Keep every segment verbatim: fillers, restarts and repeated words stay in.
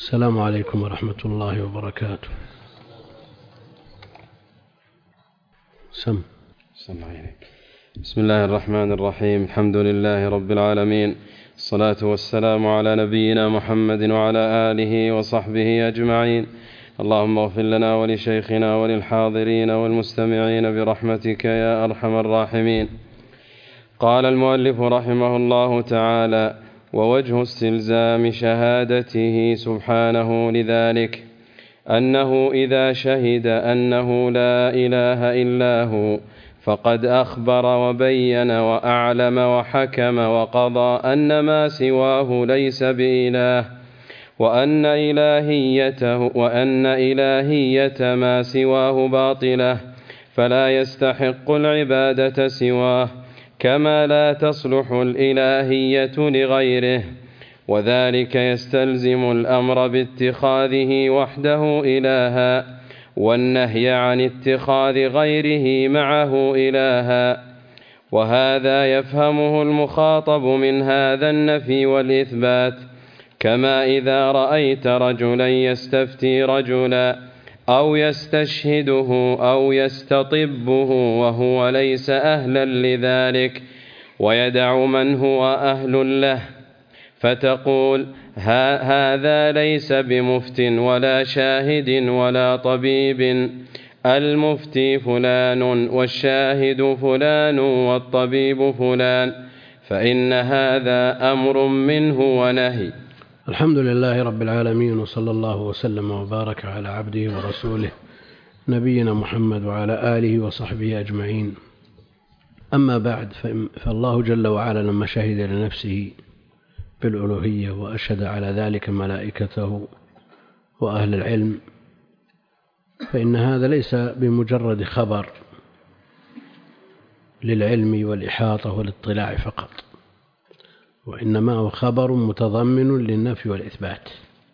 السلام عليكم ورحمة الله وبركاته. سم سمع عليك. بسم الله الرحمن الرحيم. الحمد لله رب العالمين، الصلاة والسلام على نبينا محمد وعلى آله وصحبه أجمعين. اللهم اغفر لنا ولشيخنا وللحاضرين والمستمعين برحمتك يا أرحم الراحمين. قال المؤلف رحمه الله تعالى: ووجه استلزام شهادته سبحانه لذلك أنه إذا شهد أنه لا إله إلا هو فقد أخبر وبين وأعلم وحكم وقضى أن ما سواه ليس بإله، وأن إلهيته وأن إلهية ما سواه باطلة، فلا يستحق العبادة سواه، كما لا تصلح الإلهية لغيره. وذلك يستلزم الأمر باتخاذه وحده إلها، والنهي عن اتخاذ غيره معه إلها. وهذا يفهمه المخاطب من هذا النفي والإثبات، كما إذا رأيت رجلا يستفتي رجلا أو يستشهده أو يستطبه وهو ليس أهلا لذلك، ويدع من هو أهل له، فتقول: هذا ليس بمفت ولا شاهد ولا طبيب، المفتي فلان والشاهد فلان والطبيب فلان، فإن هذا أمر منه ونهي. الحمد لله رب العالمين، وصلى الله وسلم وبارك على عبده ورسوله نبينا محمد وعلى آله وصحبه أجمعين. أما بعد، فالله جل وعلا لما شهد لنفسه بالألوهية وأشهد على ذلك ملائكته وأهل العلم، فإن هذا ليس بمجرد خبر للعلم والإحاطة والاطلاع فقط، وإنما هو خبر متضمن للنفي والإثبات،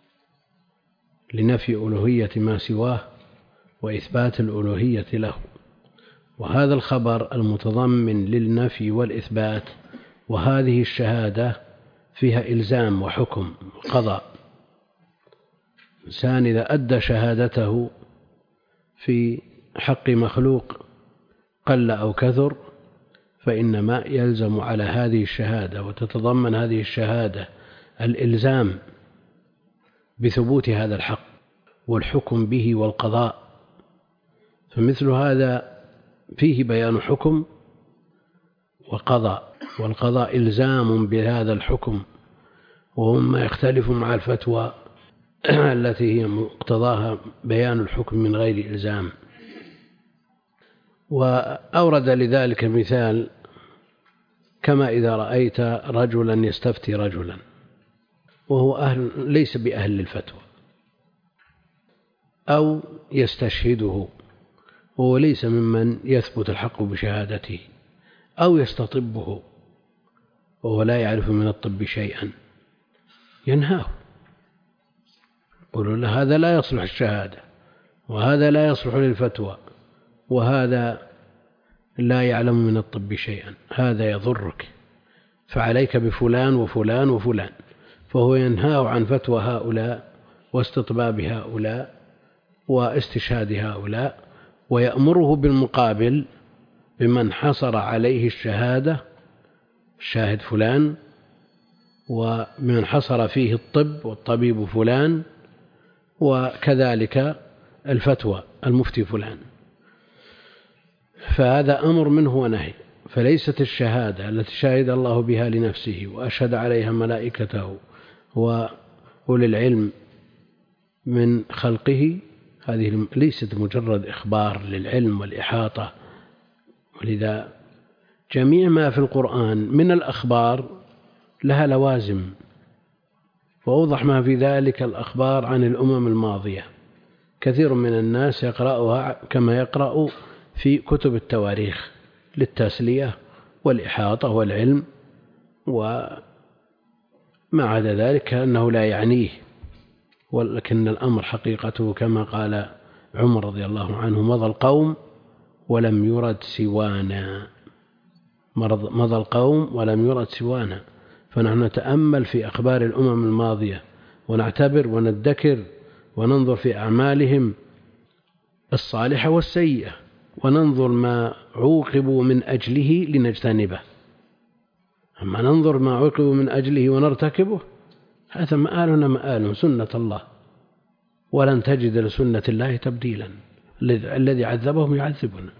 لنفي ألوهية ما سواه وإثبات الألوهية له. وهذا الخبر المتضمن للنفي والإثبات وهذه الشهادة فيها إلزام وحكم وقضاء. الإنسان إذا أدى شهادته في حق مخلوق قل أو كثر، فإنما يلزم على هذه الشهادة، وتتضمن هذه الشهادة الإلزام بثبوت هذا الحق والحكم به والقضاء. فمثل هذا فيه بيان حكم وقضاء، والقضاء إلزام بهذا الحكم، وما يختلف مع الفتوى التي هي مقتضاها بيان الحكم من غير إلزام. وأورد لذلك مثال: كما إذا رأيت رجلا يستفتي رجلا وهو أهل ليس بأهل الفتوى، أو يستشهده وهو ليس ممن يثبت الحق بشهادته، أو يستطبه وهو لا يعرف من الطب شيئا، ينهاه، يقول له: هذا لا يصلح الشهادة، وهذا لا يصلح للفتوى، وهذا لا يعلم من الطب شيئا، هذا يضرك، فعليك بفلان وفلان وفلان. فهو ينهاه عن فتوى هؤلاء واستطباب هؤلاء واستشهاد هؤلاء، ويأمره بالمقابل بمن حصر عليه الشهادة، الشاهد فلان، ومن حصر فيه الطب والطبيب فلان، وكذلك الفتوى المفتي فلان. فهذا أمر منه ونهي. فليست الشهادة التي شهد الله بها لنفسه وأشهد عليها ملائكته وأولي العلم من خلقه، هذه ليست مجرد إخبار للعلم والإحاطة. ولذا جميع ما في القرآن من الأخبار لها لوازم، وأوضح ما في ذلك الأخبار عن الأمم الماضية. كثير من الناس يقرأها كما يقرأ في كتب التواريخ للتسلية والإحاطة والعلم، وما عدا ذلك أنه لا يعنيه، ولكن الأمر حقيقته كما قال عمر رضي الله عنه: مضى القوم ولم يرد سوانا، مضى القوم ولم يرد سوانا. فنحن نتأمل في أخبار الأمم الماضية ونعتبر وندكر وننظر في أعمالهم الصالحة والسيئة، وننظر ما عوقبوا من أجله لنجتنبه. أما ننظر ما عوقبوا من أجله ونرتكبه هذا مآلنا مآل سنة الله، ولن تجد لسنة الله تبديلا. الذي عذبهم يعذبنا.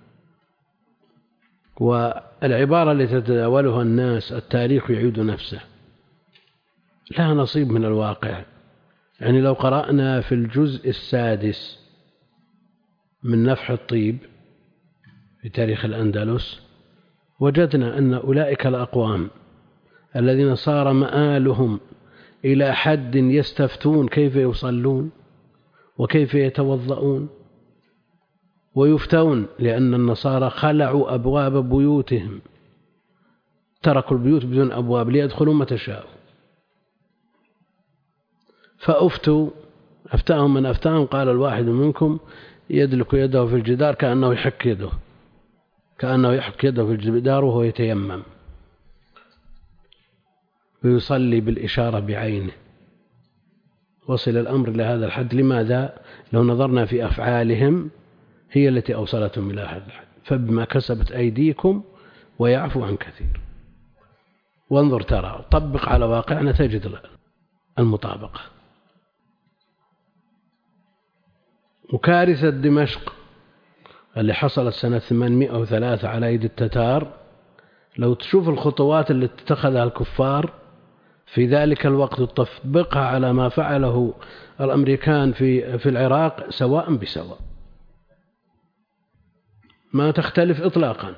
والعبارة التي تتداولها الناس التاريخ يعيد نفسه لها نصيب من الواقع. يعني لو قرأنا في الجزء السادس من نفح الطيب في تاريخ الأندلس وجدنا أن أولئك الأقوام الذين صار مآلهم إلى حد يستفتون كيف يصلون وكيف يتوضؤون ويفتون، لأن النصارى خلعوا أبواب بيوتهم، تركوا البيوت بدون أبواب ليدخلوا متى شاءوا، فأفتوا أفتاهم من أفتاهم قال الواحد منكم يدلك يده في الجدار كأنه يحك يده كأنه يحك يده في الجدار وهو يتيمم ويصلي بالإشارة بعينه. وصل الأمر لهذا الحد. لماذا؟ لو نظرنا في أفعالهم هي التي أوصلتهم إلى هذا الحد. فبما كسبت أيديكم ويعفو عن كثير. وانظر ترى طبق على واقعنا تجد المطابقة. وكارثة دمشق اللي حصلت سنة ثمانمائة وثلاثة على يد التتار، لو تشوف الخطوات اللي اتخذها الكفار في ذلك الوقت وتطبقها على ما فعله الأمريكان في في العراق سواء بسواء، ما تختلف إطلاقا.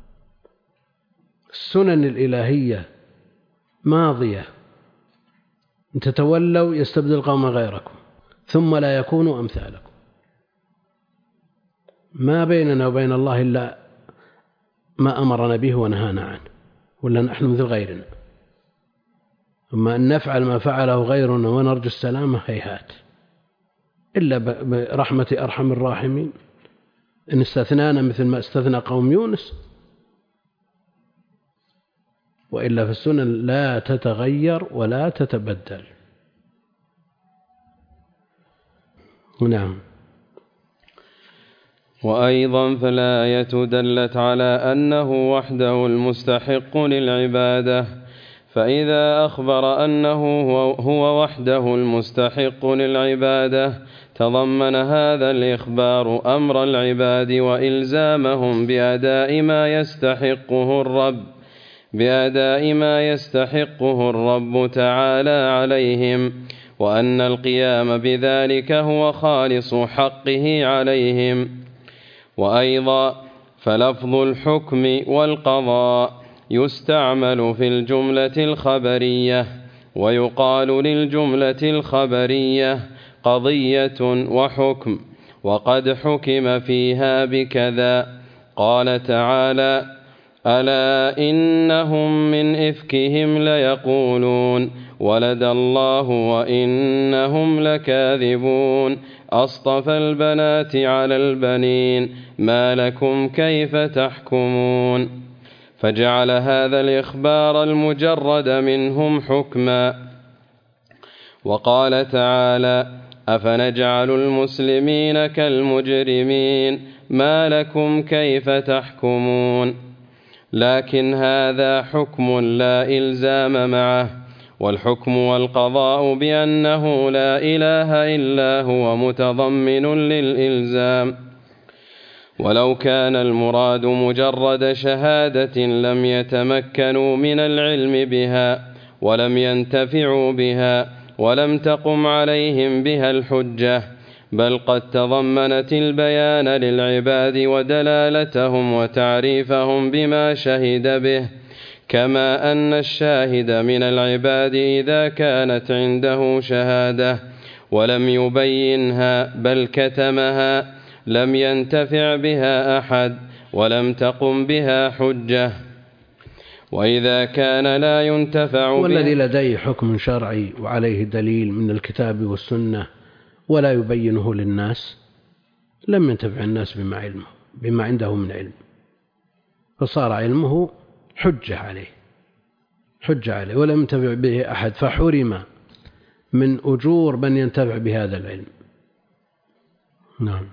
السنن الإلهية ماضية، إن تتولوا يستبدل قوما غيركم ثم لا يكونوا أمثالكم. ما بيننا وبين الله إلا ما أمرنا به ونهانا عنه، ولا نحن مثل غيرنا. أما أن نفعل ما فعله غيرنا ونرجو السلامة هيهات، إلا برحمة أرحم الراحمين إن استثنانا مثل ما استثنى قوم يونس، وإلا في السنن لا تتغير ولا تتبدل. نعم. وأيضا فالآية دلت على أنه وحده المستحق للعبادة، فإذا أخبر أنه هو وحده المستحق للعبادة تضمن هذا الإخبار أمر العباد وإلزامهم بأداء ما يستحقه الرب بأداء ما يستحقه الرب تعالى عليهم، وأن القيام بذلك هو خالص حقه عليهم. وأيضا فلفظ الحكم والقضاء يستعمل في الجملة الخبرية، ويقال للجملة الخبرية قضية وحكم، وقد حكم فيها بكذا. قال تعالى: ألا إنهم من إفكهم ليقولون ولد الله وإنهم لكاذبون أصطفى البنات على البنين ما لكم كيف تحكمون. فجعل هذا الإخبار المجرد منهم حكما. وقال تعالى: أفنجعل المسلمين كالمجرمين ما لكم كيف تحكمون. لكن هذا حكم لا إلزام معه، والحكم والقضاء بأنه لا إله إلا هو متضمن للإلزام. ولو كان المراد مجرد شهادة لم يتمكنوا من العلم بها ولم ينتفعوا بها ولم تقم عليهم بها الحجة، بل قد تضمنت البيان للعباد ودلالتهم وتعريفهم بما شهد به، كما أن الشاهد من العباد إذا كانت عنده شهادة ولم يبينها بل كتمها لم ينتفع بها أحد ولم تقم بها حجة. وإذا كان لا ينتفع بها، والذي لديه حكم شرعي وعليه دليل من الكتاب والسنة ولا يبينه للناس لم ينتفع الناس بما علمه بما عنده من علم، فصار علمه حجة عليه حجة عليه ولم ينتفع به أحد، فحرم من أجور من ينتفع بهذا العلم. نعم.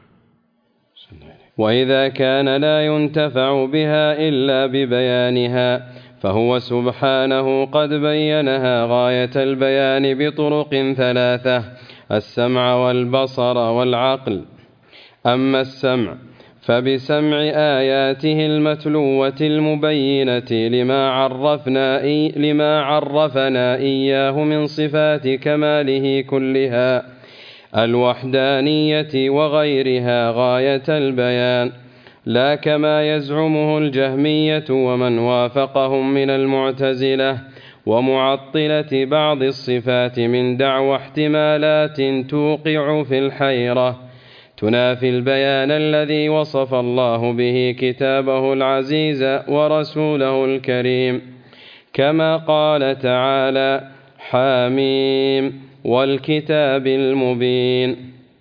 وإذا كان لا ينتفع بها إلا ببيانها فهو سبحانه قد بينها غاية البيان بطرق ثلاثة: السمع والبصر والعقل. أما السمع فبسمع آياته المتلوة المبينة لما عرفنا, لما عرفنا إياه من صفات كماله كلها الوحدانية وغيرها غاية البيان، لا كما يزعمه الجهمية ومن وافقهم من المعتزلة ومعطلة بعض الصفات من دعوى احتمالات توقع في الحيرة تنافي البيان الذي وصف الله به كتابه العزيز ورسوله الكريم، كما قال تعالى: حاميم والكتاب المبين.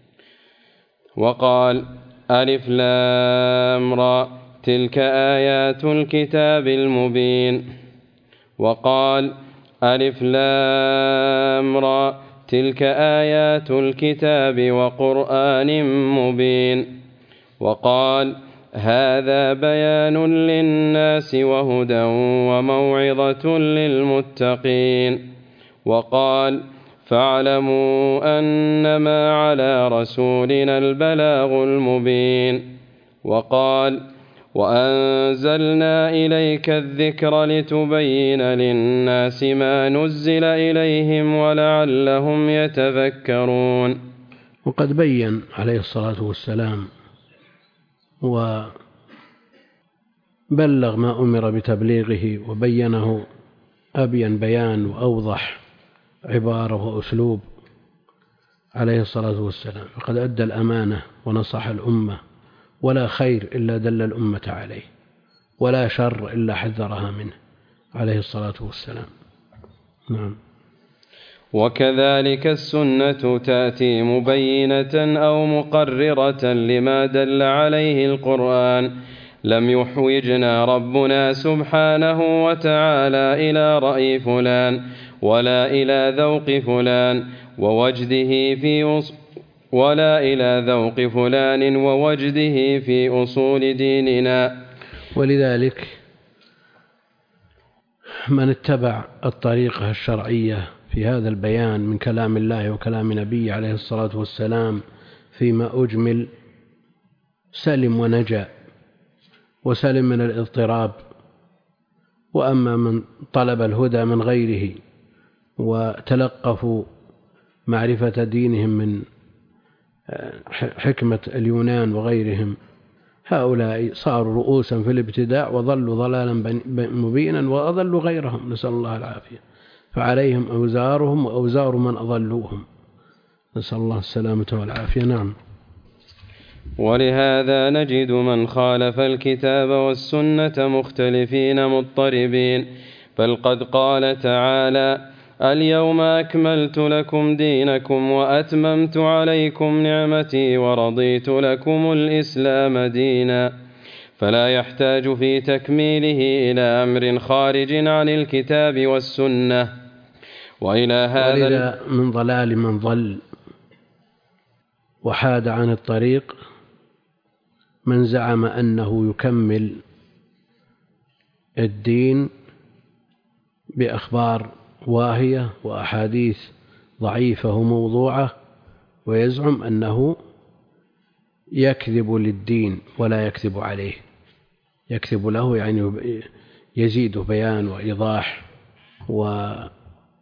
وقال: ألف لام را تلك آيات الكتاب المبين. وقال: ألف لام را تلك آيات الكتاب وقرآن مبين. وقال: هذا بيان للناس وهدى وموعظة للمتقين. وقال: فاعلموا أنما على رسولنا البلاغ المبين. وقال: وأنزلنا إليك الذكر لتبين للناس ما نزل إليهم ولعلهم يتذكرون. وقد بين عليه الصلاة والسلام وبلغ ما أمر بتبليغه وبينه أبين بيان وأوضح عبارة وأسلوب عليه الصلاة والسلام، فقد أدى الأمانة ونصح الأمة، ولا خير إلا دل الأمة عليه، ولا شر إلا حذرها منه عليه الصلاة والسلام. نعم. وكذلك السنة تأتي مبينة أو مقررة لما دل عليه القرآن. لم يحوجنا ربنا سبحانه وتعالى إلى رأي فلان ولا إلى ذوق فلان ووجده في أص... ولا إلى ذوق فلان ووجده في أصول ديننا. ولذلك من اتبع الطريقة الشرعية في هذا البيان من كلام الله وكلام نبيه عليه الصلاة والسلام فيما أجمل سلم ونجا وسلم من الاضطراب. وأما من طلب الهدى من غيره وتلقفوا معرفة دينهم من حكمة اليونان وغيرهم، هؤلاء صاروا رؤوسا في الابتداع وظلوا ضلالا مبينا وأضلوا غيرهم، نسأل الله العافية. فعليهم أوزارهم وأوزار من أضلوهم، نسأل الله السلامة والعافية. نعم. ولهذا نجد من خالف الكتاب والسنة مختلفين مضطربين، بل قد قال تعالى: اليوم أكملت لكم دينكم وأتممت عليكم نعمتي ورضيت لكم الإسلام دينا، فلا يحتاج في تكميله إلى أمر خارج عن الكتاب والسنة. وإلى هذا ولذا من ضلال من ضل وحاد عن الطريق من زعم أنه يكمل الدين بأخبار واهية وأحاديث ضعيفة وموضوعة، ويزعم أنه يكذب للدين ولا يكذب عليه. يكذب له يعني يزيد بيان وإيضاح وغير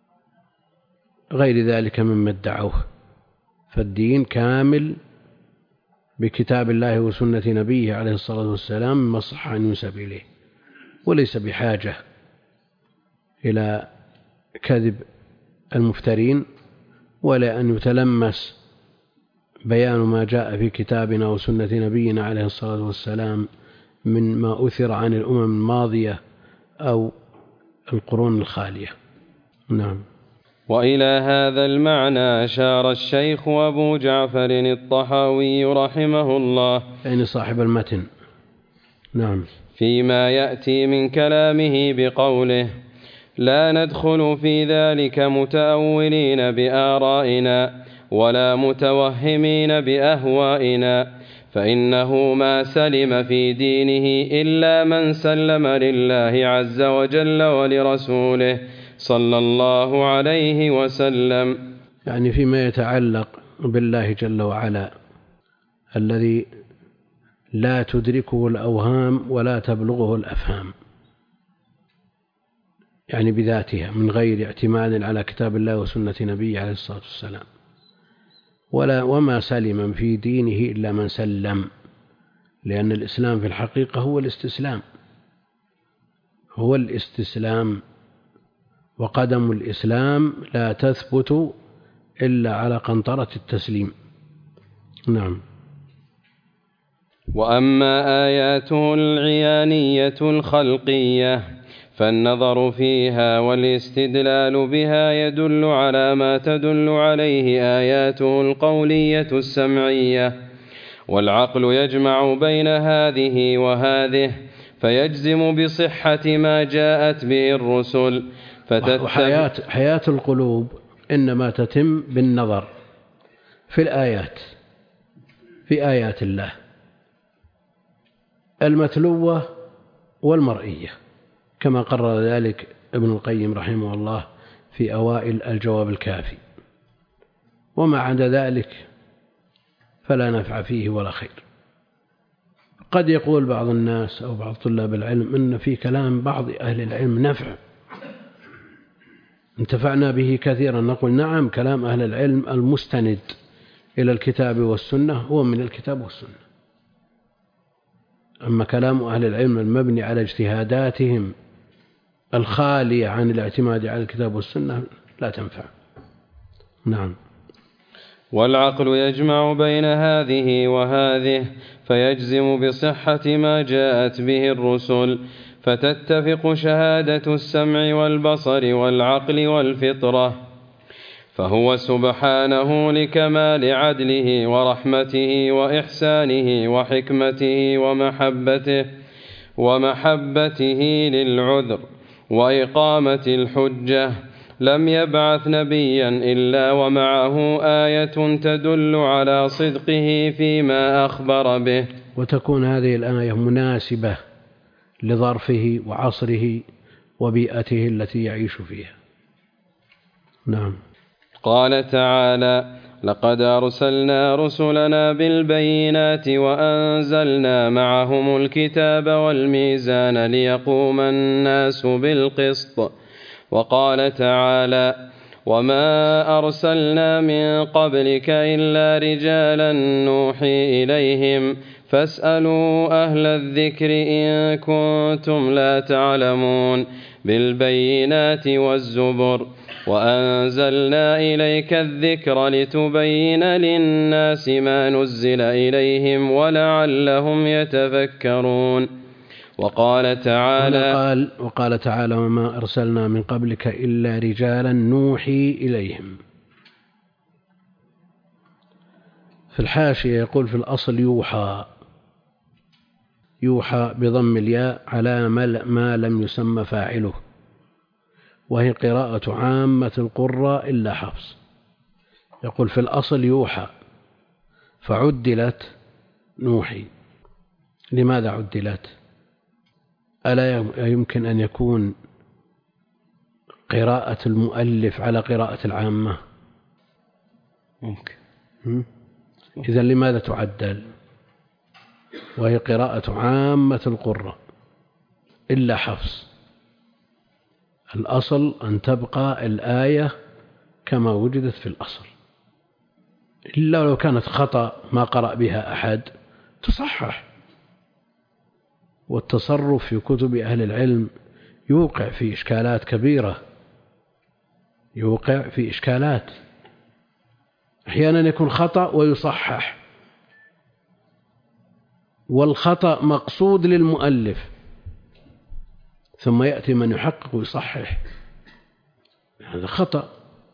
ذلك مما ادعوه. فالدين كامل بكتاب الله وسنة نبيه عليه الصلاة والسلام مما صح أن ينسب إليه، وليس بحاجة إلى كذب المفترين ولا أن يتلمس بيان ما جاء في كتابنا وسنة نبينا عليه الصلاة والسلام من ما أثر عن الأمم الماضية أو القرون الخالية. نعم. وإلى هذا المعنى أشار الشيخ أبو جعفر الطحاوي رحمه الله، يعني صاحب المتن، نعم، فيما يأتي من كلامه بقوله: لا ندخل في ذلك متأولين بآرائنا ولا متوهمين بأهوائنا، فإنه ما سلم في دينه إلا من سلم لله عز وجل ولرسوله صلى الله عليه وسلم. يعني فيما يتعلق بالله جل وعلا الذي لا تدركه الأوهام ولا تبلغه الأفهام، يعني بذاتها من غير اعتماد على كتاب الله وسنة نبيه عليه الصلاة والسلام، ولا وما سلم في دينه إلا من سلم، لأن الإسلام في الحقيقة هو الاستسلام، هو الاستسلام، وقدم الإسلام لا تثبت إلا على قنطرة التسليم. نعم. وأما آياته العيانية الخلقية فالنظر فيها والاستدلال بها يدل على ما تدل عليه آياته القولية السمعية، والعقل يجمع بين هذه وهذه فيجزم بصحة ما جاءت به الرسل. وحياة حياة القلوب إنما تتم بالنظر في الآيات، في آيات الله المتلوة والمرئية، كما قرر ذلك ابن القيم رحمه الله في أوائل الجواب الكافي. وما عدا ذلك فلا نفع فيه ولا خير. قد يقول بعض الناس أو بعض طلاب العلم إن في كلام بعض أهل العلم نفع انتفعنا به كثيرا، نقول نعم، كلام أهل العلم المستند إلى الكتاب والسنة هو من الكتاب والسنة، أما كلام أهل العلم المبني على اجتهاداتهم الخالية عن الاعتماد على الكتاب والسنة لا تنفع. نعم. والعقل يجمع بين هذه وهذه فيجزم بصحة ما جاءت به الرسل، فتتفق شهادة السمع والبصر والعقل والفطرة، فهو سبحانه لكمال عدله ورحمته وإحسانه وحكمته ومحبته ومحبته للعذر وإقامة الحجة لم يبعث نبيا إلا ومعه آية تدل على صدقه فيما أخبر به، وتكون هذه الآية مناسبة لظرفه وعصره وبيئته التي يعيش فيها. نعم. قال تعالى: لقد أرسلنا رسلنا بالبينات وأنزلنا معهم الكتاب والميزان ليقوم الناس بالقسط. وقال تعالى: وما أرسلنا من قبلك إلا رجالا نوحي إليهم فاسألوا أهل الذكر إن كنتم لا تعلمون بالبينات والزبر وأنزلنا إليك الذكر لتبين للناس ما نزل إليهم ولعلهم يتفكرون. وقال تعالى قال وقال تعالى: وما أرسلنا من قبلك إلا رجالا نوحي إليهم. في الحاشية يقول في الأصل يوحى، يوحى بضم الياء على ما لم يسمى فاعله، وهي قراءة عامة القراء إلا حفص. يقول في الأصل يوحى فعدلت نوحي. لماذا عدلت؟ ألا يمكن أن يكون قراءة المؤلف على قراءة العامة؟ ممكن. إذن لماذا تعدل وهي قراءة عامة القراء إلا حفص؟ الأصل أن تبقى الآية كما وجدت في الأصل، إلا لو كانت خطأ ما قرأ بها أحد تصحح. والتصرف في كتب أهل العلم يوقع في إشكالات كبيرة، يوقع في إشكالات، أحيانا يكون خطأ ويصحح، والخطأ مقصود للمؤلف ثم يأتي من يحقق ويصحح، هذا خطأ.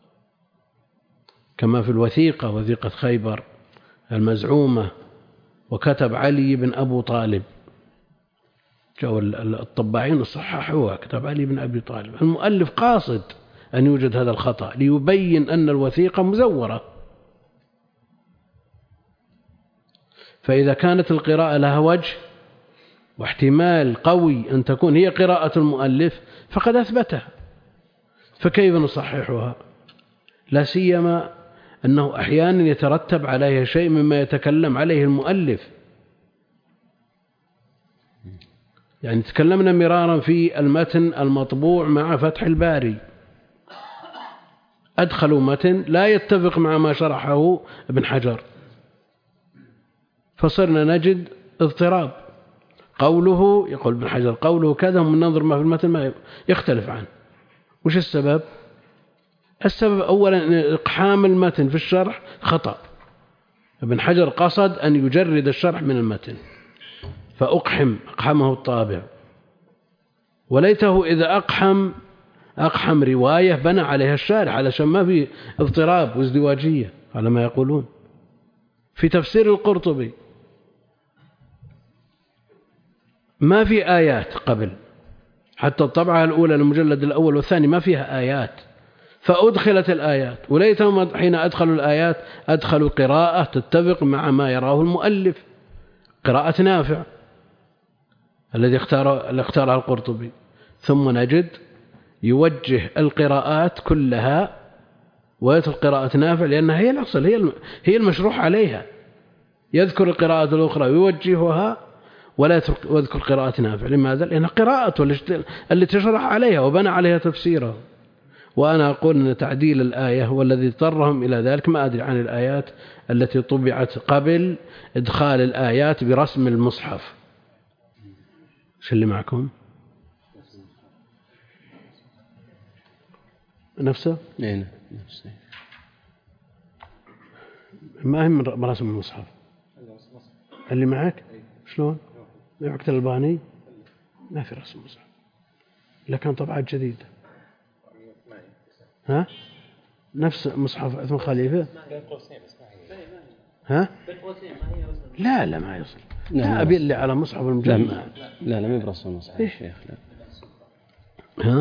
كما في الوثيقة، وثيقة خيبر المزعومة، وكتب علي بن أبو طالب جو الطباعين صححوها كتاب علي بن أبي طالب. المؤلف قاصد أن يوجد هذا الخطأ ليبين أن الوثيقة مزورة. فإذا كانت القراءة لها وجه واحتمال قوي أن تكون هي قراءة المؤلف فقد أثبتها، فكيف نصححها؟ لا سيما أنه أحيانا يترتب عليها شيء مما يتكلم عليه المؤلف. يعني تكلمنا مرارا في المتن المطبوع مع فتح الباري، أدخلوا متن لا يتفق مع ما شرحه ابن حجر، فصرنا نجد اضطراب. قوله يقول ابن حجر قوله كذا من ننظر ما في المتن ما يختلف عنه. وش السبب؟ السبب أولا أن إقحام المتن في الشرح خطأ. ابن حجر قصد أن يجرد الشرح من المتن فأقحم أقحمه الطابع، وليته إذا أقحم أقحم رواية بنى عليها الشارح علشان ما في اضطراب وازدواجية على ما يقولون. في تفسير القرطبي ما في آيات قبل، حتى الطبعة الأولى المجلد الأول والثاني ما فيها آيات، فأدخلت الآيات، وليتهم حين أدخلوا الآيات أدخلوا قراءة تتفق مع ما يراه المؤلف، قراءة نافع الذي اختار اختارها القرطبي. ثم نجد يوجه القراءات كلها ويترك قراءة نافع لأنها هي الأصل، هي هي المشروح عليها، يذكر القراءة الأخرى ويوجهها ولا يذكر قراءة نافع. لماذا؟ لأنها قراءة اللي تشرح عليها وبنى عليها تفسيرها. وأنا أقول أن تعديل الآية هو الذي اضطرهم إلى ذلك. ما أدري عن الآيات التي طبعت قبل إدخال الآيات برسم المصحف. شو اللي معكم؟ نفسه؟ نعم نفسه. ما هي من رسم المصحف اللي معك؟ شلون؟ معك الألباني؟ ما في رسم المصحف، لكن طبعات جديدة. ها؟ نفس مصحف عثمان خليفة؟ ها؟ لا لا ما يصل. لا أبي اللي على مصحف المجمع. لا لا ما برسم المصحف يا شيخ. لا. ها؟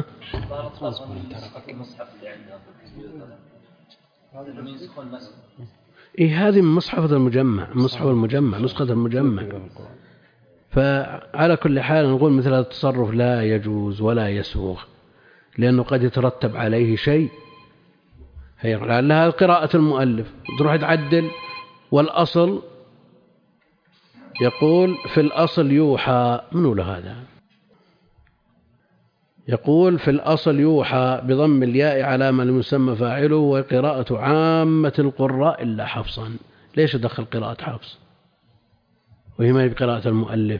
إيه هذه من مصحف المجمع، مصحف المجمع نسخة المجمع. فعلى كل حال نقول مثل هذا التصرف لا يجوز ولا يسوغ، لأنه قد يترتب عليه شيء لعلها قراءة المؤلف تروح تعدل. والأصل يقول في الأصل يوحى، منو له هذا؟ يقول في الأصل يوحى بضم الياء علامة لمسمى فاعله، وقراءة عامة القراء إلا حفصا. ليش دخل قراءة حفص وهي ما هي بقراءة المؤلف؟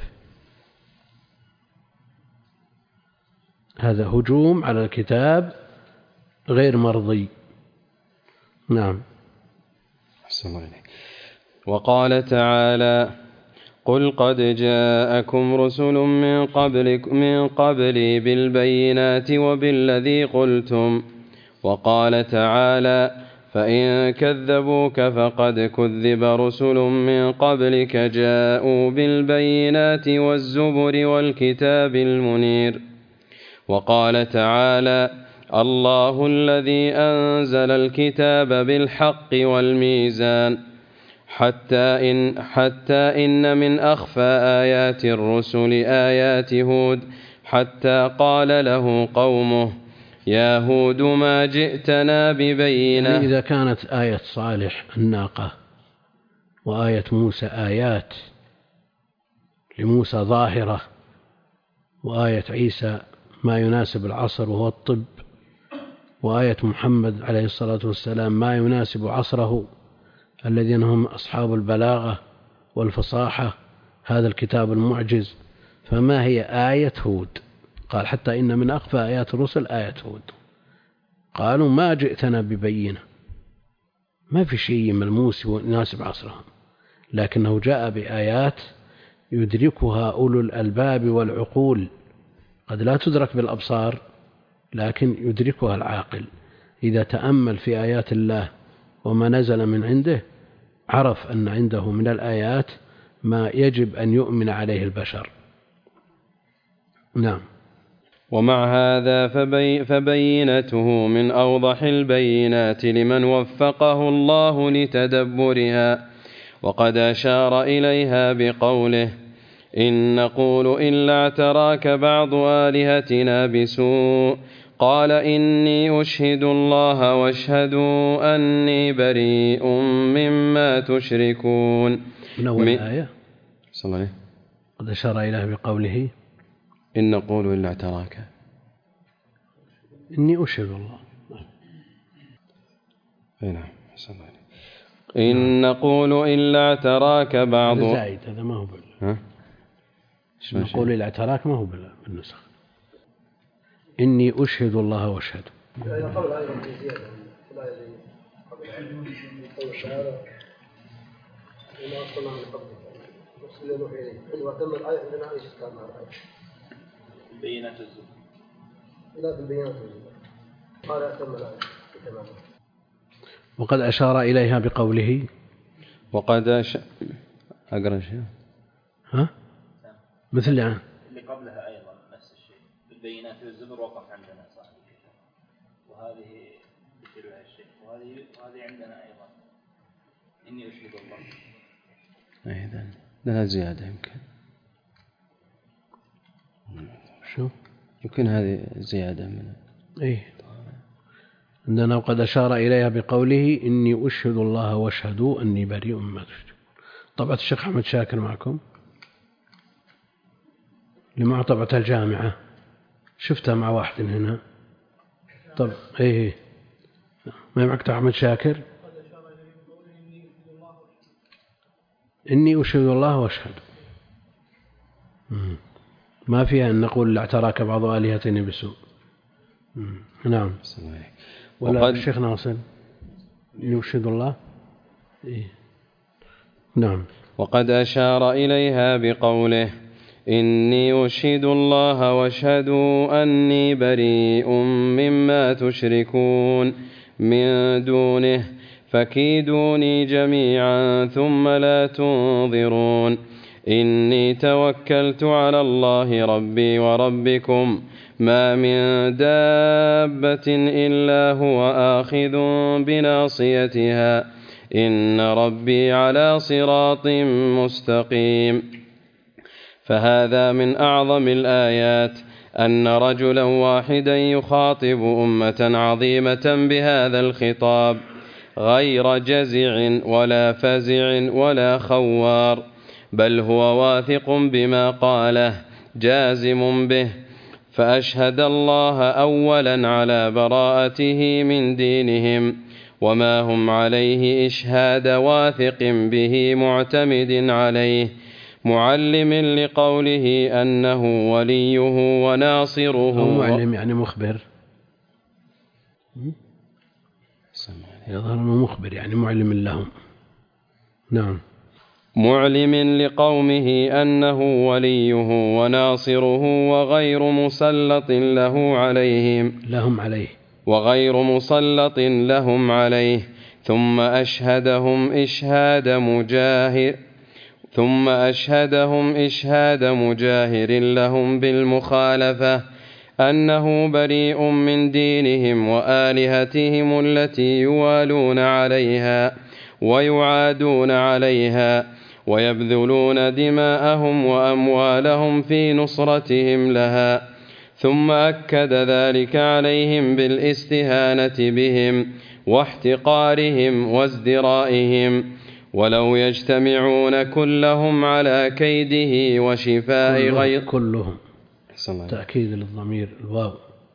هذا هجوم على الكتاب غير مرضي. نعم. أحسن الله إليك. وقال تعالى: قل قد جاءكم رسل من قبلك من قبلي بالبينات وبالذي قلتم. وقال تعالى: فإن كذبوك فقد كذب رسل من قبلك جاءوا بالبينات والزبر والكتاب المنير. وقال تعالى: الله الذي أنزل الكتاب بالحق والميزان حتى إن, حتى إن من أخفى آيات الرسل آيات هود حتى قال له قومه يا هود ما جئتنا ببينة. يعني إذا كانت آية صالح الناقة وآية موسى آيات لموسى ظاهرة، وآية عيسى ما يناسب العصر وهو الطب، وآية محمد عليه الصلاة والسلام ما يناسب عصره الذين هم أصحاب البلاغة والفصاحة، هذا الكتاب المعجز، فما هي آية هود؟ قال حتى إن من أخفى آيات الرسل آية هود. قالوا ما جئتنا ببينة، ما في شيء ملموس يناسب عصرهم، لكنه جاء بآيات يدركها أولو الألباب والعقول، قد لا تدرك بالأبصار لكن يدركها العاقل. إذا تأمل في آيات الله وما نزل من عنده عرف أن عنده من الآيات ما يجب أن يؤمن عليه البشر. نعم. ومع هذا فبي فبينته من أوضح البينات لمن وفقه الله لتدبرها، وقد أشار إليها بقوله: إن نقول إلا اعتراك بعض آلهتنا بسوء، قال إني أشهد الله واشهدوا أني بريء مما تشركون. من أول الآية صلى الله عليه قد أشار إليها بقوله: إن نقول إلا اعتراك. إني أشهد الله. نعم. صلى الله عليه. إن نقول إلا اعتراك بعض. هذا زائد، هذا ما هو بال. ها؟ نقول إلا اعتراك ما هو بالنسخ. إني أشهد الله واشهد. بينات الزبر. لا في البينات الزبر. قال أتم الآية تماما. وقد أشار إليها بقوله: وقد أش... أقرأ شيء. ها؟ مثل يعني. اللي قبلها أيضا نفس الشيء. البينات الزبر وقف عندنا صاحب الكتاب. وهذه بشرها الشيء. وهذه وهذه عندنا أيضا. إني أشهد الله. أيضا لها زيادة يمكن. شو؟ يمكن هذه زيادة من. إيه. عندنا وقد أشار إليها بقوله: إني أشهد الله واشهدوا أني بريء مما تشركون. طبعة الشيخ أحمد شاكر معكم لمع طبعة الجامعة، شفتها مع واحد هنا. طب إيه ما معك أحمد شاكر؟ إني أشهد الله واشهد، ما فيها أن نقول اعتراك بعض آلهتنا بسوء. نعم. ولا الشيخ ناصر يشهد الله. إيه؟ نعم. وقد أشار إليها بقوله: إني أشهد الله واشهدوا أني بريء مما تشركون من دونه فكيدوني جميعا ثم لا تنظرون. إني توكلت على الله ربي وربكم ما من دابة إلا هو آخذ بناصيتها إن ربي على صراط مستقيم. فهذا من أعظم الآيات أن رجلا واحدا يخاطب أمة عظيمة بهذا الخطاب غير جزع ولا فزع ولا خوار، بل هو واثق بما قاله جازم به. فأشهد الله أولا على براءته من دينهم وما هم عليه إشهاد واثق به معتمد عليه، معلم لقوله أنه وليه وناصره. أو معلم يعني مخبر، يظهر أنه مخبر يعني معلم لهم. نعم. معلم لقومه أنه وليه وناصره وغير مسلط له عليهم لهم عليه وغير مسلط لهم عليه. ثم أشهدهم إشهاد مجاهر ثم أشهدهم إشهاد مجاهر لهم بالمخالفة أنه بريء من دينهم وآلهتهم التي يوالون عليها ويعادون عليها ويبذلون دماءهم وأموالهم في نصرتهم لها. ثم أكد ذلك عليهم بالاستهانة بهم واحتقارهم وازدرائهم. ولو يجتمعون كلهم على كيده وشفاء غير كلهم تأكيد للضمير الواو.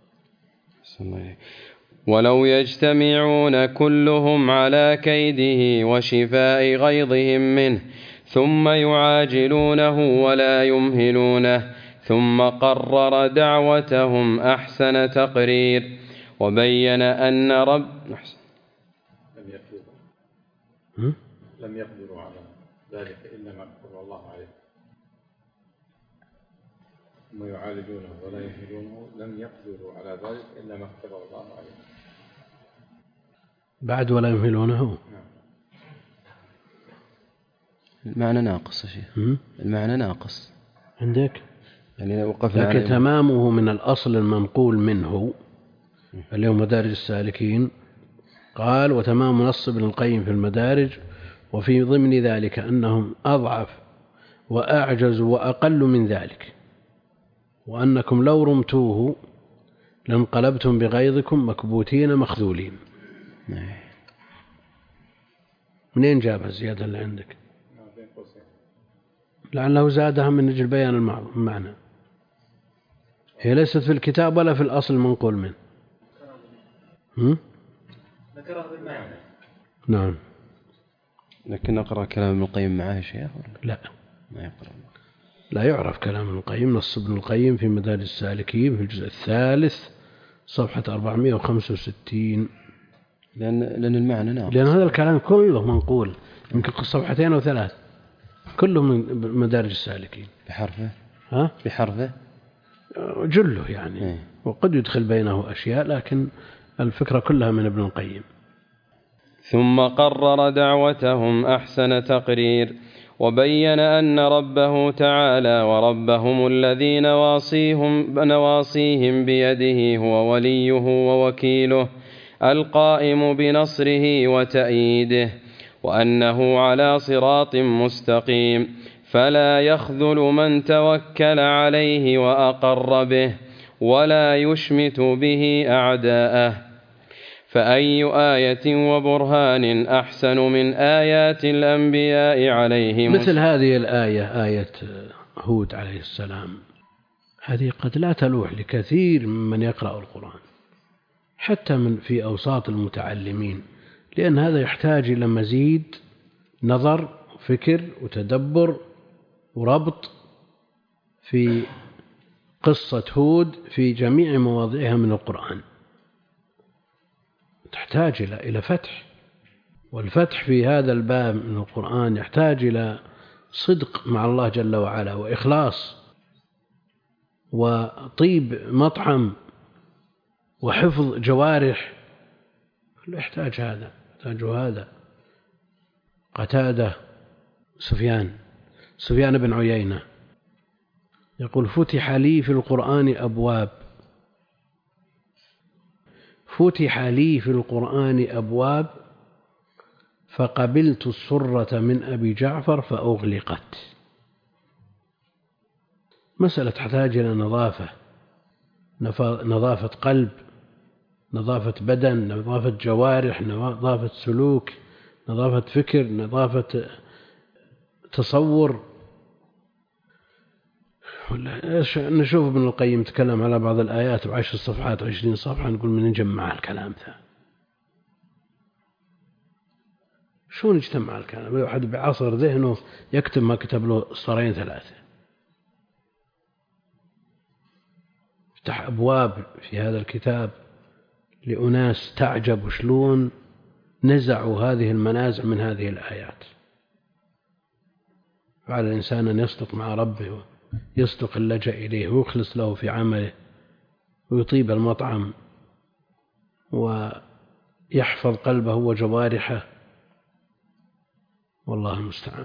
ولو يجتمعون كلهم على كيده وشفاء غيظهم منه ثم يعاجلونه ولا يمهلونه. ثم قرر دعوتهم أحسن تقرير وبين أن رب لم يقدروا على ذلك إلا ما قدر الله عليه. ثم يعالجونه ولا يمهلونه لم يقدروا على ذلك إلا ما قدر الله عليه. بعد ولا يمهلونه المعنى ناقص يا شيخ. المعنى ناقص عندك. يعني وقفنا لكن تمامه من الأصل المنقول منه اليوم مدارج السالكين. قال وتمام نص ابن القيم في المدارج وفي ضمن ذلك أنهم أضعف وأعجز وأقل من ذلك، وأنكم لو رمتوه لانقلبتم بغيظكم مكبوتين مخذولين. منين جاب الزيادة اللي عندك؟ لعله زادها من أجل بيان المعنى. هي ليست في الكتاب ولا في الأصل المنقول منه. ذكرها بالمعنى. نعم. لكن نقرأ كلام ابن القيم معاه يا شيخ؟ لا ما يقرأ. لا يعرف كلام ابن القيم. نص ابن القيم في مدارج السالكين في الجزء الثالث صفحة أربعمائة وخمسة وستين. لأن لأن المعنى ناقص. لأن هذا الكلام كله منقول يمكن صفحتين أو ثلاث، كله من مدارج السالكين. بحرفه؟ ها؟ بحرفه؟ جله يعني. إيه؟ وقد يدخل بينه أشياء، لكن الفكرة كلها من ابن القيم. ثم قرر دعوتهم أحسن تقرير، وبين أن ربه تعالى وربهم الذي نواصيهم, نواصيهم بيده هو وليه ووكيله القائم بنصره وتأييده، وأنه على صراط مستقيم فلا يخذل من توكل عليه وأقر به ولا يشمت به أعداءه. فأي آية وبرهان أحسن من آيات الأنبياء عليهم مثل هذه الآية، آية هود عليه السلام، هذه قد لا تلوح لكثير ممن يقرأ القرآن حتى من في أوساط المتعلمين، لأن هذا يحتاج إلى مزيد نظر فكر وتدبر وربط في قصة هود في جميع مواضعها من القرآن، تحتاج إلى فتح، والفتح في هذا الباب من القرآن يحتاج إلى صدق مع الله جل وعلا وإخلاص وطيب مطعم وحفظ جوارح، يحتاج هذا يحتاج هذا. قتادة سفيان سفيان بن عيينة يقول فتح لي في القرآن أبواب فتح لي في القرآن أبواب فقبلت السرة من أبي جعفر فأغلقت. مسألة تحتاج إلى نظافة، نظافة قلب، نظافة بدن، نظافة جوارح، نظافة سلوك، نظافة فكر، نظافة تصور. نشوف ابن القيم تكلم على بعض الآيات وعشر صفحات وعشرين صفحة، نقول من نجمع الكلام ذا؟ شو نجتمع الكلام؟ لو حد بعصر ذهنه يكتب ما كتب له صارين ثلاثة. افتح أبواب في هذا الكتاب لأناس تعجب شلون نزعوا هذه المنازع من هذه الآيات. فعلى الإنسان أن يصدق مع ربه، يصدق اللجأ إليه ويخلص له في عمله ويطيب المطعم ويحفظ قلبه وجوارحه، والله المستعان.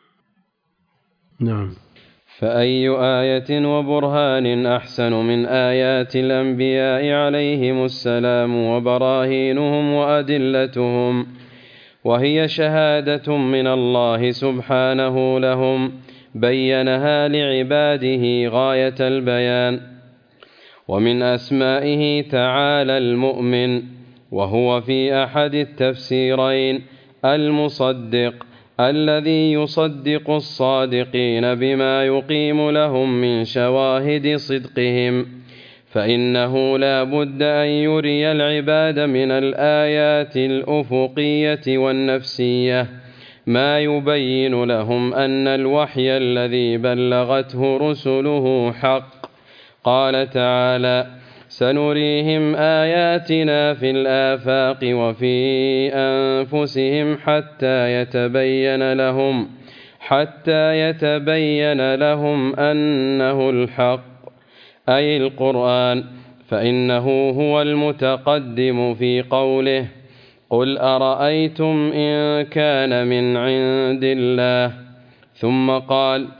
نعم. فأي آية وبرهان أحسن من آيات الأنبياء عليهم السلام وبراهينهم وأدلتهم، وهي شهادة من الله سبحانه لهم بينها لعباده غاية البيان. ومن أسمائه تعالى المؤمن، وهو في أحد التفسيرين المصدق الذي يصدق الصادقين بما يقيم لهم من شواهد صدقهم، فإنه لا بد أن يري العباد من الآيات الأفقية والنفسية ما يبين لهم أن الوحي الذي بلغته رسله حق. قال تعالى: سنريهم آياتنا في الآفاق وفي أنفسهم حتى يتبين لهم حتى يتبين لهم أنه الحق، أي القرآن، فإنه هو المتقدم في قوله: قل أرأيتم إن كان من عند الله، ثم قال: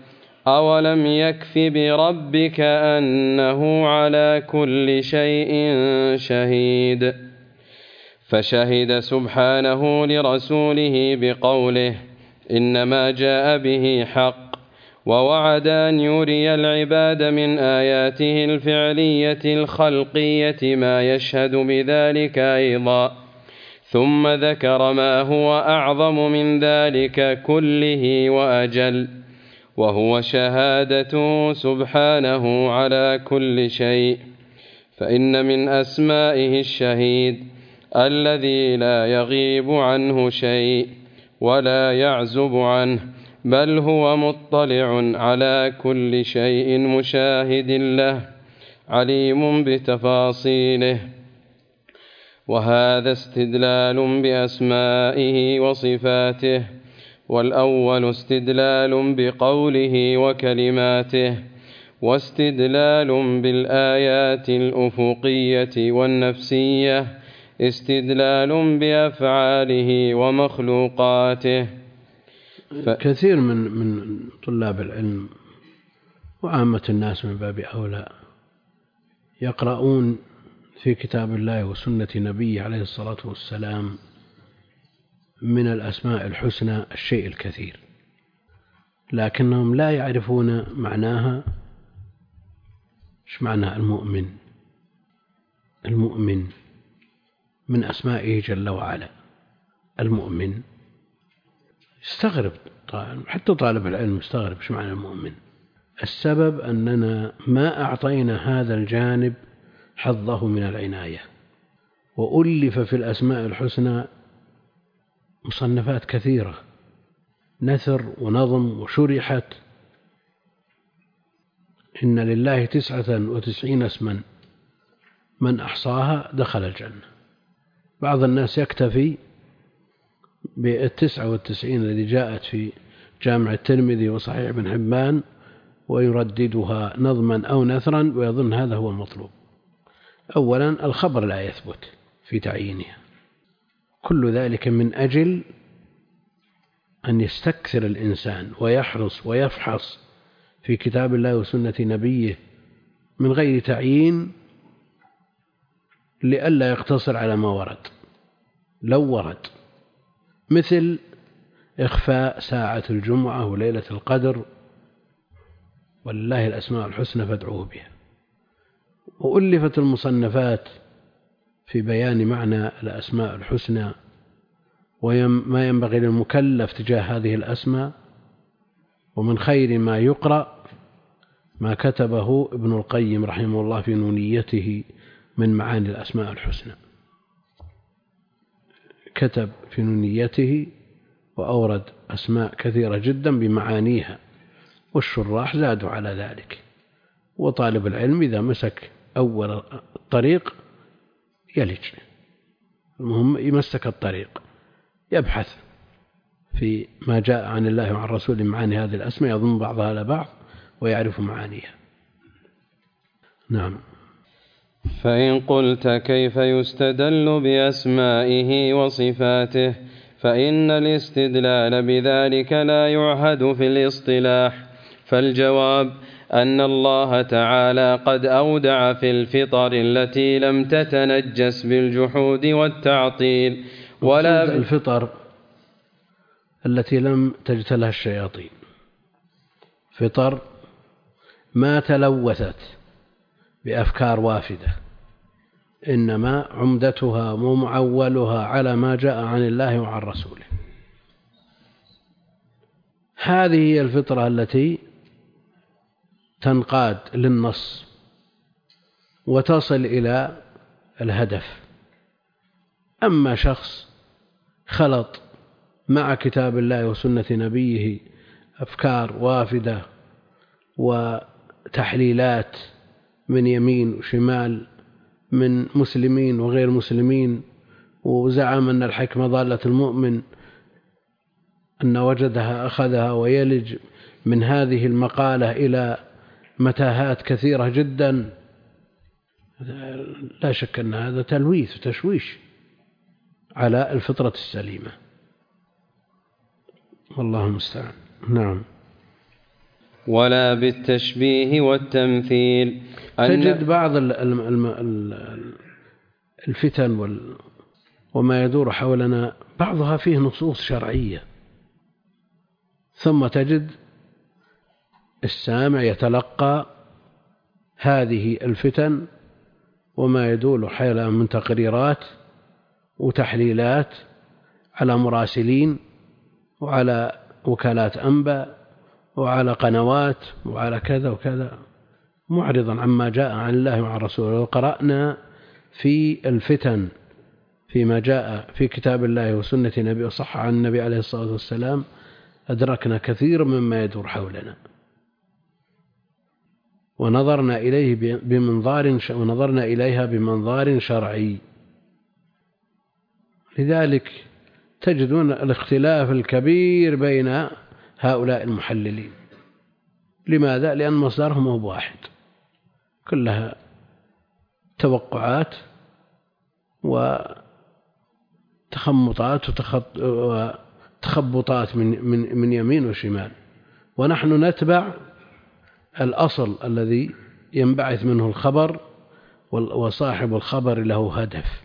أولم يكف بربك أنه على كل شيء شهيد. فشهد سبحانه لرسوله بقوله إنما جاء به حق، ووعد أن يري العباد من آياته الفعلية الخلقية ما يشهد بذلك أيضا، ثم ذكر ما هو أعظم من ذلك كله وأجل، وهو شهادته سبحانه على كل شيء. فإن من أسمائه الشهيد الذي لا يغيب عنه شيء ولا يعزب عنه، بل هو مطلع على كل شيء مشاهد له عليم بتفاصيله. وهذا استدلال بأسمائه وصفاته، والأول استدلال بقوله وكلماته، واستدلال بالآيات الأفقية والنفسية استدلال بأفعاله ومخلوقاته. ف... كثير من من طلاب العلم وعامة الناس من باب أولى يقرؤون في كتاب الله وسنة نبيه عليه الصلاة والسلام من الأسماء الحسنى الشيء الكثير، لكنهم لا يعرفون معناها. إيش معنى المؤمن؟ المؤمن من أسمائه جل وعلا. المؤمن استغرب، حتى طالب العلم استغرب إيش معنى المؤمن. السبب أننا ما أعطينا هذا الجانب حظه من العناية، وألف في الأسماء الحسنى مصنفات كثيرة نثر ونظم وشرحت. إن لله تسعة وتسعين اسما من أحصاها دخل الجنة. بعض الناس يكتفي بالتسعة والتسعين الذي جاءت في جامع الترمذي وصحيح ابن حبان ويرددها نظما أو نثرا ويظن هذا هو المطلوب. أولا الخبر لا يثبت في تعيينها، كل ذلك من أجل أن يستكثر الإنسان ويحرص ويفحص في كتاب الله وسنة نبيه من غير تعيين، لئلا يقتصر على ما ورد. لو ورد مثل إخفاء ساعة الجمعة وليلة القدر، ولله الأسماء الحسنى فادعوه بها، وألفت المصنفات في بيان معنى الأسماء الحسنى وما ينبغي للمكلف تجاه هذه الأسماء، ومن خير ما يقرأ ما كتبه ابن القيم رحمه الله في نونيته من معاني الأسماء الحسنى. كتب في نونيته وأورد أسماء كثيرة جدا بمعانيها، والشراح زادوا على ذلك. وطالب العلم إذا مسك أول الطريق يلج، المهم يمسك الطريق، يبحث في ما جاء عن الله وعن رسوله معاني هذه الأسماء، يضم بعضها على بعض ويعرف معانيها. نعم. فإن قلت كيف يستدل بأسمائه وصفاته، فإن الاستدلال بذلك لا يعهد في الاصطلاح. فالجواب أن الله تعالى قد أودع في الفطر التي لم تتنجس بالجحود والتعطيل ولا الفطر التي لم تجتلها الشياطين، فطر ما تلوثت بأفكار وافدة، إنما عمدتها ومعولها على ما جاء عن الله وعن رسوله. هذه هي الفطرة التي تنقاد للنص وتصل إلى الهدف. أما شخص خلط مع كتاب الله وسنة نبيه أفكار وافدة وتحليلات من يمين وشمال من مسلمين وغير مسلمين، وزعم أن الحكمة ضالة المؤمن، أن وجدها أخذها، ويلج من هذه المقالة إلى متاهات كثيرة جدا، لا شك أن هذا تلويث وتشويش على الفطرة السليمة، والله المستعان. نعم. ولا بالتشبيه والتمثيل. تجد بعض الفتن وما يدور حولنا بعضها فيه نصوص شرعية، ثم تجد السامع يتلقى هذه الفتن وما يدور حولها من تقريرات وتحليلات على مراسلين وعلى وكالات أنباء وعلى قنوات وعلى كذا وكذا، معرضا عما جاء عن الله وعن رسوله. وقرأنا في الفتن فيما جاء في كتاب الله وسنة نبي وصح عن النبي عليه الصلاة والسلام أدركنا كثير مما يدور حولنا، ونظرنا إليه بمنظار ونظرنا إليها بمنظار شرعي. لذلك تجدون الاختلاف الكبير بين هؤلاء المحللين. لماذا؟ لأن مصدرهم هو واحد، كلها توقعات وتخمطات وتخبطات من من من يمين وشمال، ونحن نتبع الأصل الذي ينبعث منه الخبر، وصاحب الخبر له هدف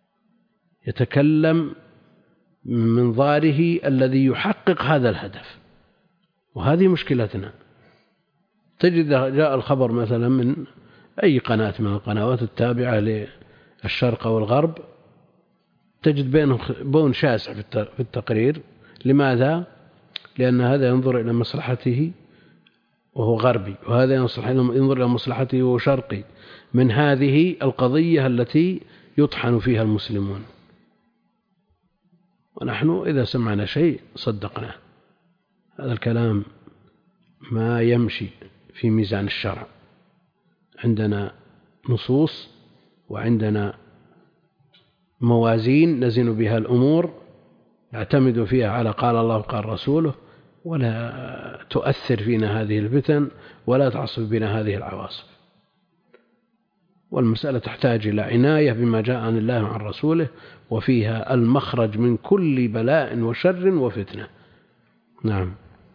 يتكلم من منظاره الذي يحقق هذا الهدف، وهذه مشكلتنا. تجد جاء الخبر مثلا من أي قناة من القنوات التابعة للشرق والغرب، تجد بينهم بون شاسع في التقرير. لماذا؟ لأن هذا ينظر إلى مصلحته وهو غربي، وهذا ينظر إلى مصلحته وهو شرقي، من هذه القضية التي يطحن فيها المسلمون. ونحن إذا سمعنا شيء صدقناه. هذا الكلام ما يمشي في ميزان الشرع. عندنا نصوص وعندنا موازين نزن بها الأمور، نعتمد فيها على قال الله وقال رسوله، ولا تؤثر فينا هذه الفتن ولا تعصف بنا هذه العواصف. والمسألة تحتاج إلى عناية بما جاء عن الله وعن رسوله، وفيها المخرج من كل بلاء وشر وفتنة. نعم.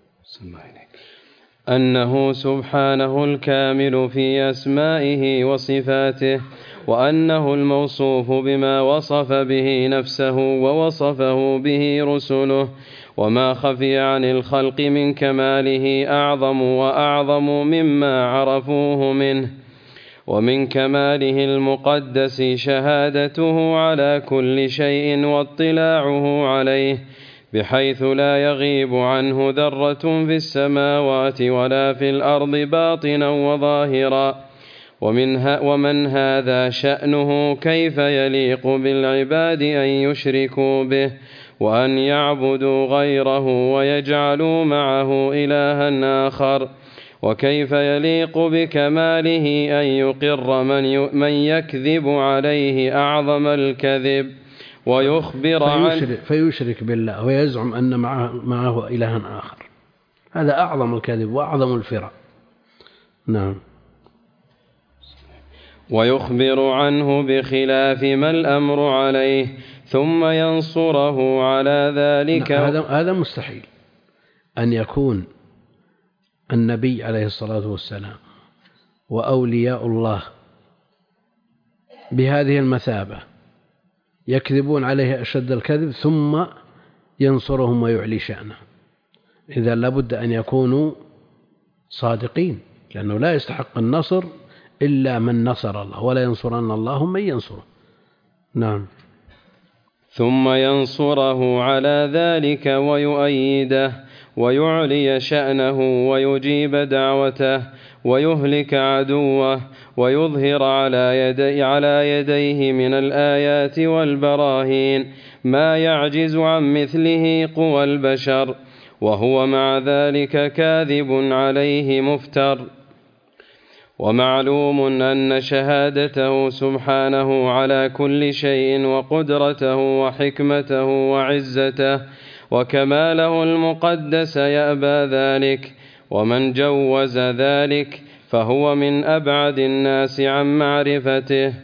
أنه سبحانه الكامل في أسمائه وصفاته، وأنه الموصوف بما وصف به نفسه ووصفه به رسله، وما خفي عن الخلق من كماله أعظم وأعظم مما عرفوه منه. ومن كماله المقدس شهادته على كل شيء واطلاعه عليه، بحيث لا يغيب عنه ذرة في السماوات ولا في الأرض باطنا وظاهرا. ومن هذا شأنه كيف يليق بالعباد أن يشركوا به وأن يعبدوا غيره ويجعلوا معه إلها آخر؟ وكيف يليق بكماله أن يقر من يكذب عليه أعظم الكذب ويخبر عنه فيشرك بالله ويزعم أن معه, معه إلها آخر؟ هذا أعظم الكذب وأعظم الفرع. نعم. ويخبر عنه بخلاف ما الأمر عليه ثم ينصره على ذلك. هذا هذا مستحيل أن يكون النبي عليه الصلاة والسلام وأولياء الله بهذه المثابة يكذبون عليه أشد الكذب ثم ينصرهم ويعلي شأنه. إذا لابد أن يكونوا صادقين، لأنه لا يستحق النصر إلا من نصر الله، ولا ينصرن الله من ينصره. نعم. ثم ينصره على ذلك ويؤيده ويعلي شأنه ويجيب دعوته ويهلك عدوه ويظهر على يدي على يديه من الآيات والبراهين ما يعجز عن مثله قوى البشر، وهو مع ذلك كاذب عليه مفتر. ومعلوم أن شهادته سبحانه على كل شيء وقدرته وحكمته وعزته وكماله المقدس يأبى ذلك، ومن جوز ذلك فهو من أبعد الناس عن معرفته.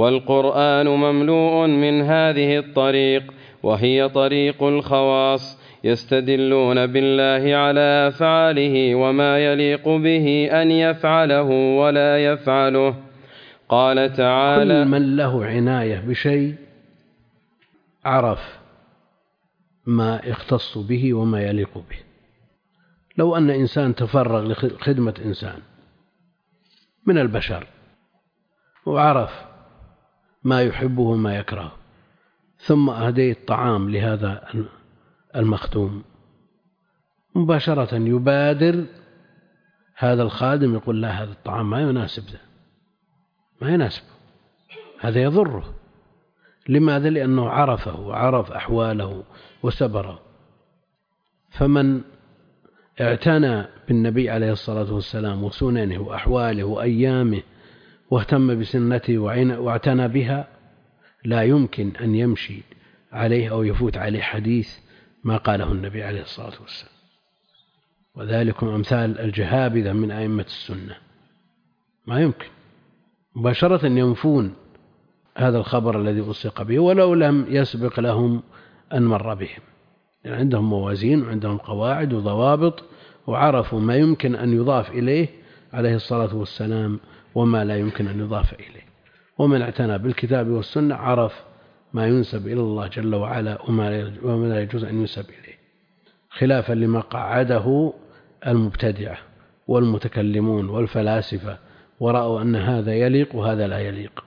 والقرآن مملوء من هذه الطريق، وهي طريق الخواص، يستدلون بالله على أفعاله وما يليق به أن يفعله ولا يفعله. قال تعالى: كل من له عناية بشيء عرف ما يختص به وما يليق به. لو أن إنسان تفرغ لخدمة إنسان من البشر وعرف ما يحبه وما يكرهه، ثم أهديت طعام لهذا المخدوم، مباشرة يبادر هذا الخادم يقول: لا، هذا الطعام ما يناسب ذا، ما يناسبه، هذا يضره. لماذا؟ لأنه عرفه وعرف أحواله وسبره. فمن اعتنى بالنبي عليه الصلاة والسلام وسننه وأحواله وأيامه واهتم بسنته واعتنى بها، لا يمكن أن يمشي عليه أو يفوت عليه حديث ما قاله النبي عليه الصلاة والسلام. وذلكم أمثال الجهابذة من أئمة السنة، ما يمكن مباشرة ينفون هذا الخبر الذي ألصق به ولو لم يسبق لهم أن مر بهم. يعني عندهم موازين وعندهم قواعد وضوابط، وعرفوا ما يمكن أن يضاف إليه عليه الصلاة والسلام وما لا يمكن أن يضاف إليه. ومن اعتنى بالكتاب والسنة عرف ما ينسب إلى الله جل وعلا وما لا يجوز أن ينسب إليه، خلافا لما قعده المبتدعة والمتكلمون والفلاسفة، ورأوا أن هذا يليق وهذا لا يليق،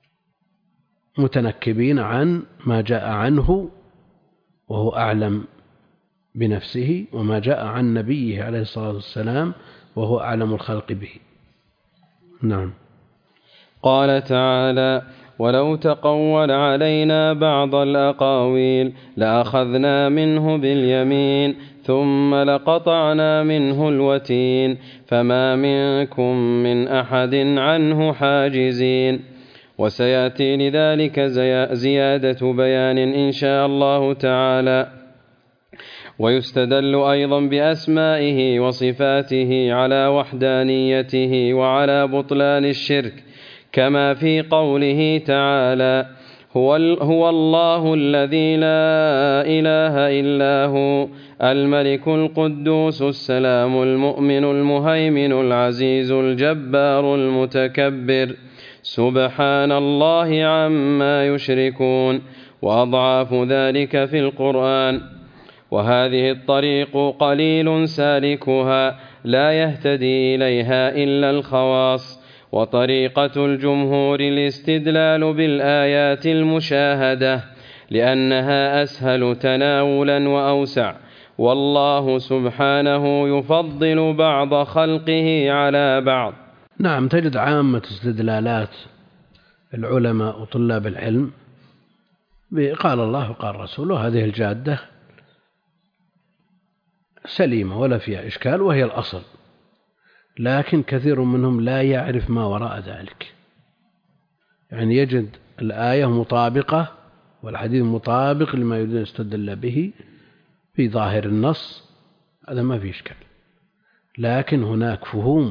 متنكبين عن ما جاء عنه وهو أعلم بنفسه، وما جاء عن نبيه عليه الصلاة والسلام وهو أعلم الخلق به. نعم. قال تعالى: ولو تقول علينا بعض الأقاويل لأخذنا منه باليمين ثم لقطعنا منه الوتين فما منكم من أحد عنه حاجزين. وسيأتي لذلك زيادة بيان إن شاء الله تعالى. ويستدل أيضا بأسمائه وصفاته على وحدانيته وعلى بطلان الشرك، كما في قوله تعالى: هو, هو الله الذي لا إله إلا هو الملك القدوس السلام المؤمن المهيمن العزيز الجبار المتكبر سبحان الله عما يشركون. وأضعاف ذلك في القرآن. وهذه الطريق قليل سالكها لا يهتدي إليها إلا الخواص. وطريقة الجمهور الاستدلال بالآيات المشاهدة، لأنها أسهل تناولا وأوسع، والله سبحانه يفضل بعض خلقه على بعض. نعم، تجد عامة استدلالات العلماء وطلاب العلم قال الله وقال رسوله، هذه الجادة سليمة ولا فيها إشكال وهي الأصل، لكن كثير منهم لا يعرف ما وراء ذلك. يعني يجد الآية مطابقة والحديث مطابق لما يريد أن يستدل به في ظاهر النص، هذا ما فيه إشكال، لكن هناك فهوم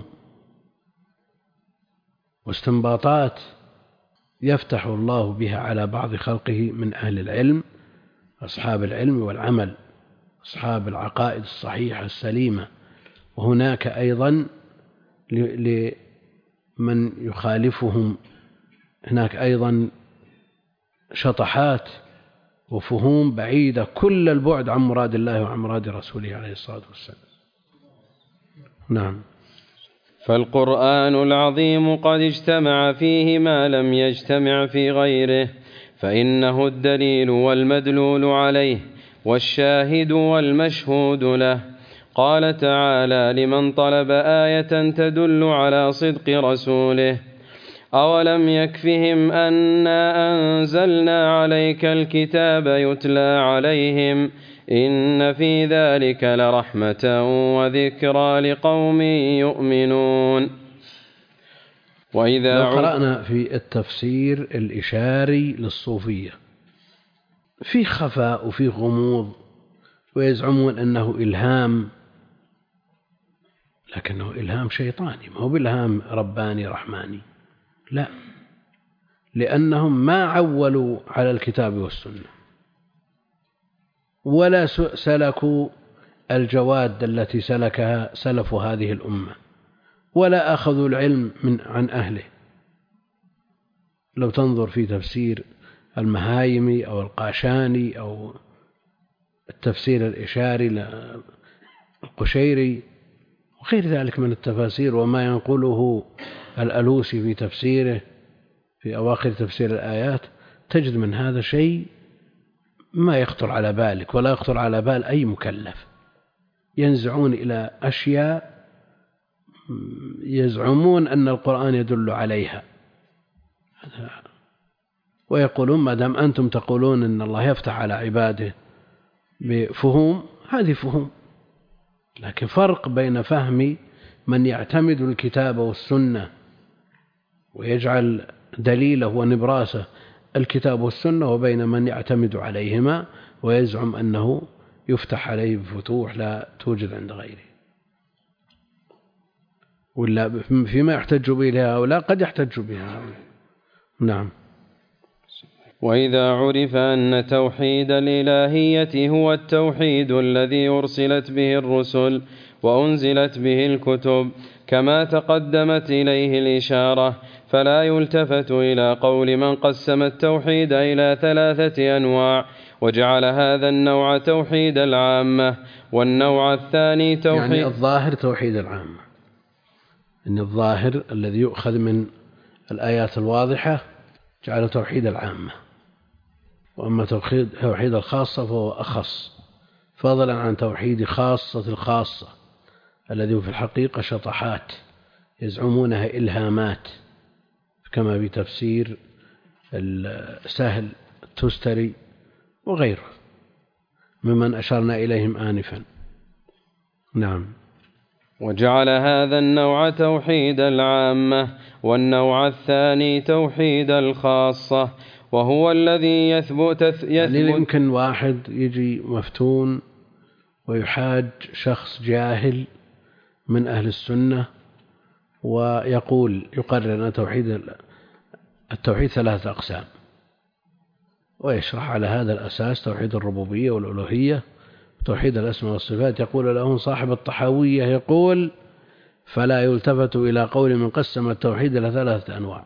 واستنباطات يفتح الله بها على بعض خلقه من أهل العلم، أصحاب العلم والعمل، أصحاب العقائد الصحيحة السليمة. وهناك أيضا لمن يخالفهم هناك أيضا شطحات وفهوم بعيدة كل البعد عن مراد الله وعن مراد رسوله عليه الصلاة والسلام. نعم. فالقرآن العظيم قد اجتمع فيه ما لم يجتمع في غيره، فإنه الدليل والمدلول عليه والشاهد والمشهود له. قال تعالى لمن طلب آية تدل على صدق رسوله: أولم يكفهم أنا أنزلنا عليك الكتاب يتلى عليهم إن في ذلك لرحمة وذكرى لقوم يؤمنون. وإذا قرأنا في التفسير الإشاري للصوفية في خفاء وفي غموض، ويزعمون أنه إلهام، لكنه إلهام شيطاني، ما هو بالهام رباني رحماني، لا، لأنهم ما عولوا على الكتاب والسنة، ولا سلكوا الجواد التي سلكها سلف هذه الأمة، ولا أخذوا العلم من عن أهله. لو تنظر في تفسير المهايمي أو القاشاني أو التفسير الإشاري القشيري وغير ذلك من التفاسير، وما ينقله الألوسي في تفسيره في أواخر تفسير الآيات، تجد من هذا شيء ما يخطر على بالك ولا يخطر على بال أي مكلف. ينزعون إلى أشياء يزعمون أن القرآن يدل عليها، ويقولون ما دام أنتم تقولون أن الله يفتح على عباده بفهوم، هذه فهوم. لكن فرق بين فهم من يعتمد الكتاب والسنة ويجعل دليله ونبراسه الكتاب والسنة، وبين من يعتمد عليهما ويزعم أنه يفتح عليه بفتوح لا توجد عند غيره، ولا فيما يحتج به لهؤلاء قد يحتج بها. نعم. وإذا عرف أن توحيد الإلهية هو التوحيد الذي أرسلت به الرسل وأنزلت به الكتب كما تقدمت إليه الإشارة، فلا يلتفت إلى قول من قسم التوحيد إلى ثلاثة أنواع وجعل هذا النوع توحيد العامة والنوع الثاني توحيد، يعني الظاهر توحيد العامة، إن الظاهر الذي يؤخذ من الآيات الواضحة جعل توحيد العامة، وأما توحيد الخاصة فهو أخص، فضلا عن توحيد خاصة الخاصة الذي في الحقيقة شطحات يزعمونها إلهامات، كما في تفسير السهل التستري وغيره ممن أشرنا إليهم آنفا. نعم. وجعل هذا النوع توحيد العامة والنوع الثاني توحيد الخاصة، وهو الذي يثبت, يثبت يعني يمكن واحد يجي مفتون ويحاج شخص جاهل من أهل السنة ويقول يقرر أن توحيد التوحيد ثلاثة أقسام، ويشرح على هذا الأساس توحيد الربوبية والألوهية وتوحيد الأسماء والصفات. يقول له صاحب الطحاوية يقول فلا يلتفت إلى قول من قسم التوحيد إلى ثلاثة أنواع.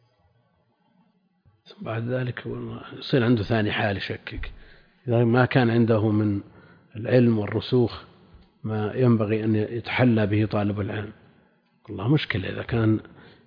بعد ذلك يصير عنده ثاني حال يشكك إذا ما كان عنده من العلم والرسوخ ما ينبغي أن يتحلى به طالب العلم. والله مشكلة إذا كان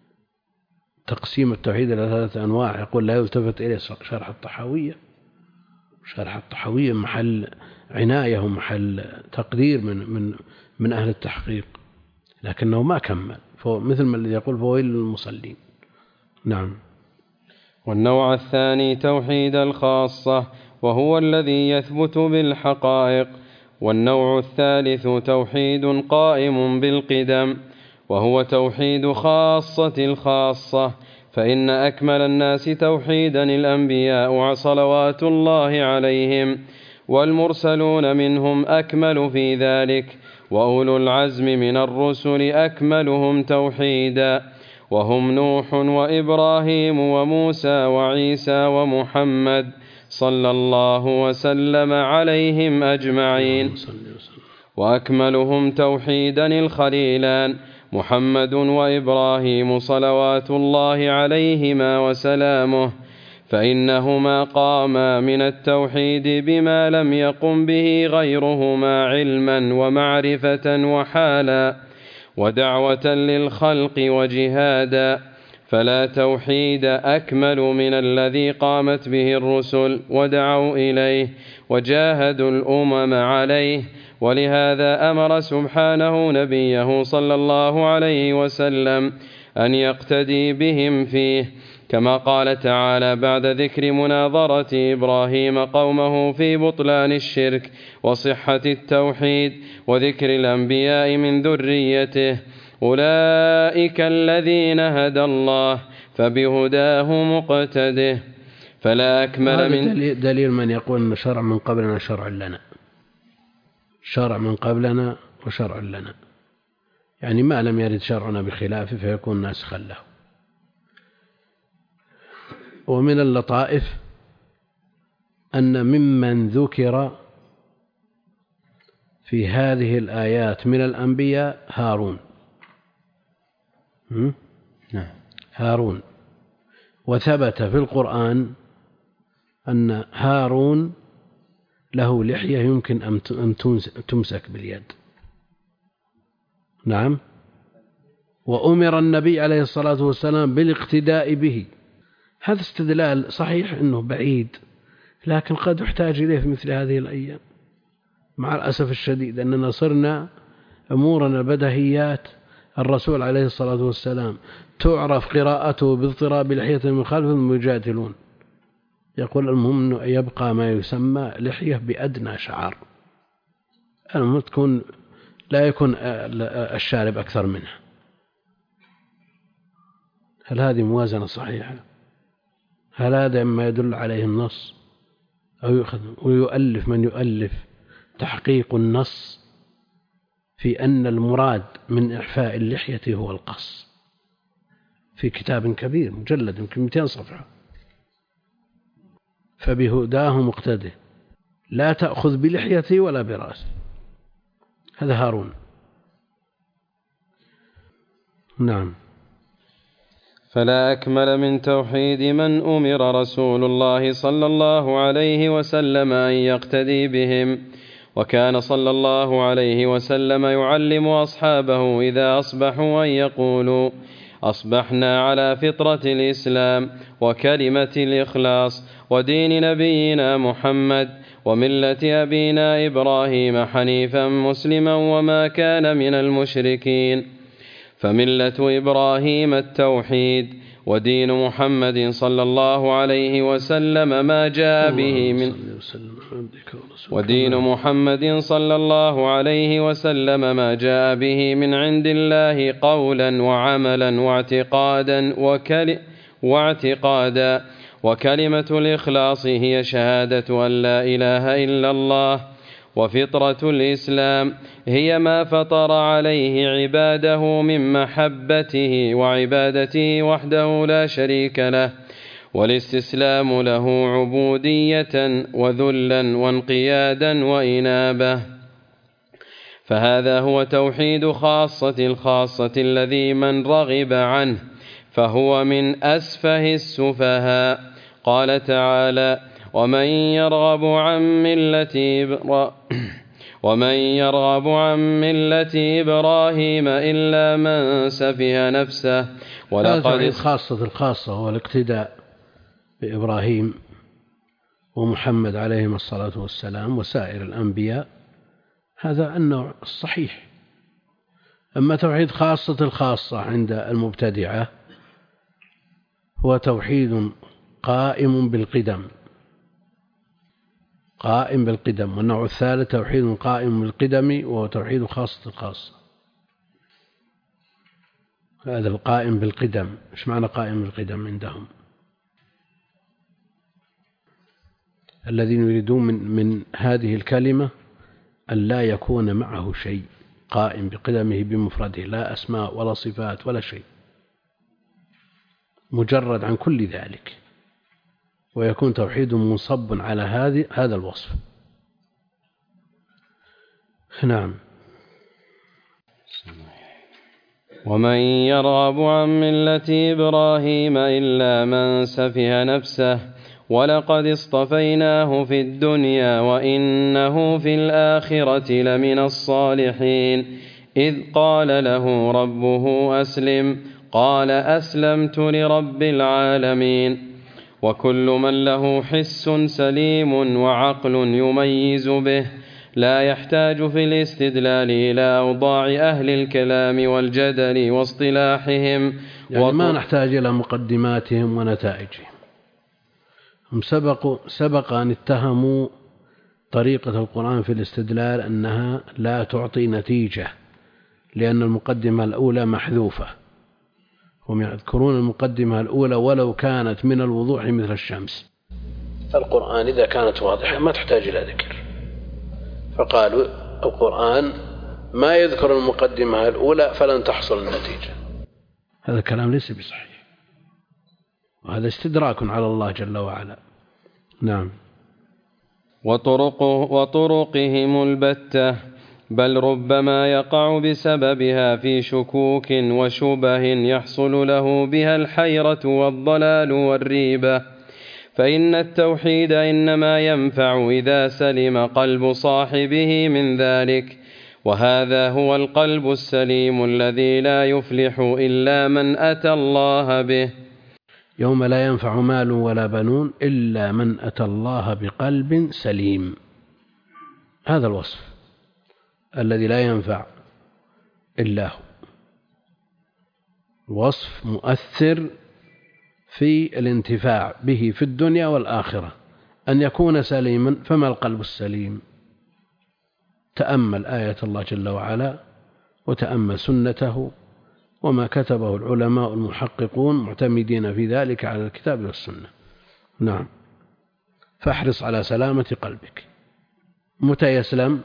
تقسيم التوحيد إلى ثلاثة أنواع يقول لا يلتفت إليه. شرح الطحاوية شرح الطحاوية محل عناية ومحل تقدير من من من أهل التحقيق، لكنه ما كمل، مثل ما الذي يقول فويل للمصلين. نعم. والنوع الثاني توحيد الخاصة وهو الذي يثبت بالحقائق، والنوع الثالث توحيد قائم بالقدم وهو توحيد خاصة الخاصة، فإن أكمل الناس توحيدا الأنبياء صلوات الله عليهم، والمرسلون منهم أكمل في ذلك، وأولو العزم من الرسل أكملهم توحيدا، وهم نوح وإبراهيم وموسى وعيسى ومحمد صلى الله وسلم عليهم أجمعين. وأكملهم توحيدا الخليلان محمد وإبراهيم صلوات الله عليهما وسلامه، فإنهما قاما من التوحيد بما لم يقم به غيرهما علما ومعرفة وحالا ودعوة للخلق وجهادا، فلا توحيد أكمل من الذي قامت به الرسل ودعوا إليه وجاهدوا الأمم عليه. ولهذا أمر سبحانه نبيه صلى الله عليه وسلم أن يقتدي بهم فيه، كما قال تعالى بعد ذكر مناظرة إبراهيم قومه في بطلان الشرك وصحة التوحيد وذكر الأنبياء من ذريته: أولئك الذين هدى الله فبهداه مقتده. فلا أكمل من دليل من يقول أن شرع من قبلنا شرع لنا، شرع من قبلنا وشرع لنا، يعني ما لم يرد شرعنا بخلافه فيكون ناسخا له. ومن اللطائف أن ممن ذكر في هذه الآيات من الأنبياء هارون. نعم. هارون. وثبت في القرآن أن هارون له لحية يمكن أن تمسك باليد. نعم. وأمر النبي عليه الصلاة والسلام بالاقتداء به. هذا استدلال صحيح أنه بعيد، لكن قد يحتاج إليه في مثل هذه الأيام. مع الأسف الشديد أننا صرنا أمورنا بدهيات. الرسول عليه الصلاة والسلام تعرف قراءته باضطراب لحية من خلفهم يجادلون، يقول المهم أنه يبقى ما يسمى لحية بأدنى شعر، المهم تكون لا يكون الشارب أكثر منها. هل هذه موازنة صحيحة؟ هل هذا ما يدل عليه النص؟ أو يؤخذ ويؤلف من يؤلف تحقيق النص في أن المراد من إعفاء اللحية هو القص، في كتاب كبير مجلد يمكن مئتين صفحة. فبهداه مقتده، لا تأخذ بلحيته ولا برأسه. هذا هارون. نعم. فلا أكمل من توحيد من أمر رسول الله صلى الله عليه وسلم أن يقتدي بهم. وكان صلى الله عليه وسلم يعلم أصحابه إذا أصبحوا أن يقولوا أصبحنا على فطرة الإسلام وكلمة الإخلاص ودين نبينا محمد وملة أبينا إبراهيم حنيفا مسلما وما كان من المشركين. فملة إبراهيم التوحيد، ودين محمد صلى الله عليه وسلم ما جاء به من ودين محمد صلى الله عليه وسلم ما جاء به من عند الله قولا وعملا واعتقادا وكل واعتقادا وكلمة الإخلاص هي شهادة أن لا إله إلا الله. وفطرة الإسلام هي ما فطر عليه عباده من محبته وعبادته وحده لا شريك له، والاستسلام له عبودية وذلا وانقيادا وإنابة. فهذا هو توحيد خاصة الخاصة الذي من رغب عنه فهو من أسفه السفهاء. قال تعالى: ومن يرغب عن ملة إبرا... ومن يرغب عن ملة إبراهيم إلا من سفه نفسه. ولقد خاصة الخاصة هو الاقتداء بإبراهيم ومحمد عليهم الصلاة والسلام وسائر الأنبياء، هذا النوع الصحيح. أما توحيد خاصة الخاصة عند المبتدعة هو توحيد قائم بالقدم قائم بالقدم والنوع الثالث توحيد قائم بالقدم وهو توحيد خاصة الخاصة. هذا القائم بالقدم، إيش معنى قائم بالقدم عندهم؟ الذين يريدون من, من هذه الكلمة أن لا يكون معه شيء، قائم بقدمه بمفرده، لا أسماء ولا صفات ولا شيء، مجرد عن كل ذلك، ويكون توحيد منصب على هذه هذا الوصف. نعم. ومن يرغب عن ملة إبراهيم إلا من سفه نفسه ولقد اصطفيناه في الدنيا وإنه في الآخرة لمن الصالحين. إذ قال له ربه أسلم قال أسلمت لرب العالمين. وكل من له حس سليم وعقل يميز به لا يحتاج في الاستدلال إلى أوضاع أهل الكلام والجدل واصطلاحهم، يعني ما نحتاج إلى مقدماتهم ونتائجهم. هم سبق, سبق أن اتهموا طريقة القرآن في الاستدلال أنها لا تعطي نتيجة لأن المقدمة الأولى محذوفة. هم يذكرون المقدمة الأولى ولو كانت من الوضوح مثل الشمس. القرآن إذا كانت واضحة ما تحتاج إلى ذكر، فقالوا القرآن ما يذكر المقدمة الأولى فلن تحصل النتيجة. هذا الكلام ليس بصحيح، وهذا استدراك على الله جل وعلا. نعم. وطرق وطرقهم البتة بل ربما يقع بسببها في شكوك وشبه يحصل له بها الحيرة والضلال والريبة، فإن التوحيد إنما ينفع إذا سلم قلب صاحبه من ذلك، وهذا هو القلب السليم الذي لا يفلح إلا من أتى الله به. يوم لا ينفع مال ولا بنون إلا من أتى الله بقلب سليم. هذا الوصف الذي لا ينفع إلا هو، وصف مؤثر في الانتفاع به في الدنيا والآخرة، أن يكون سليما. فما القلب السليم؟ تأمل آية الله جل وعلا وتأمل سنته وما كتبه العلماء المحققون معتمدين في ذلك على الكتاب والسنة. نعم، فاحرص على سلامة قلبك. متى يسلم؟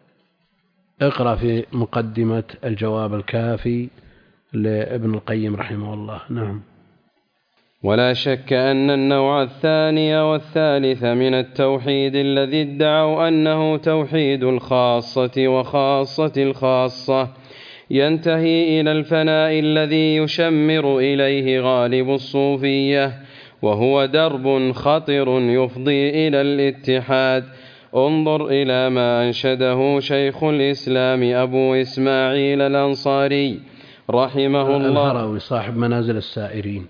اقرأ في مقدمة الجواب الكافي لابن القيم رحمه الله. نعم. ولا شك أن النوع الثاني والثالث من التوحيد الذي ادعوا أنه توحيد الخاصة وخاصة الخاصة ينتهي إلى الفناء الذي يشمر إليه غالب الصوفية، وهو درب خطر يفضي إلى الاتحاد. انظر إلى ما أنشده شيخ الإسلام أبو إسماعيل الأنصاري رحمه الله، الهروي صاحب منازل السائرين،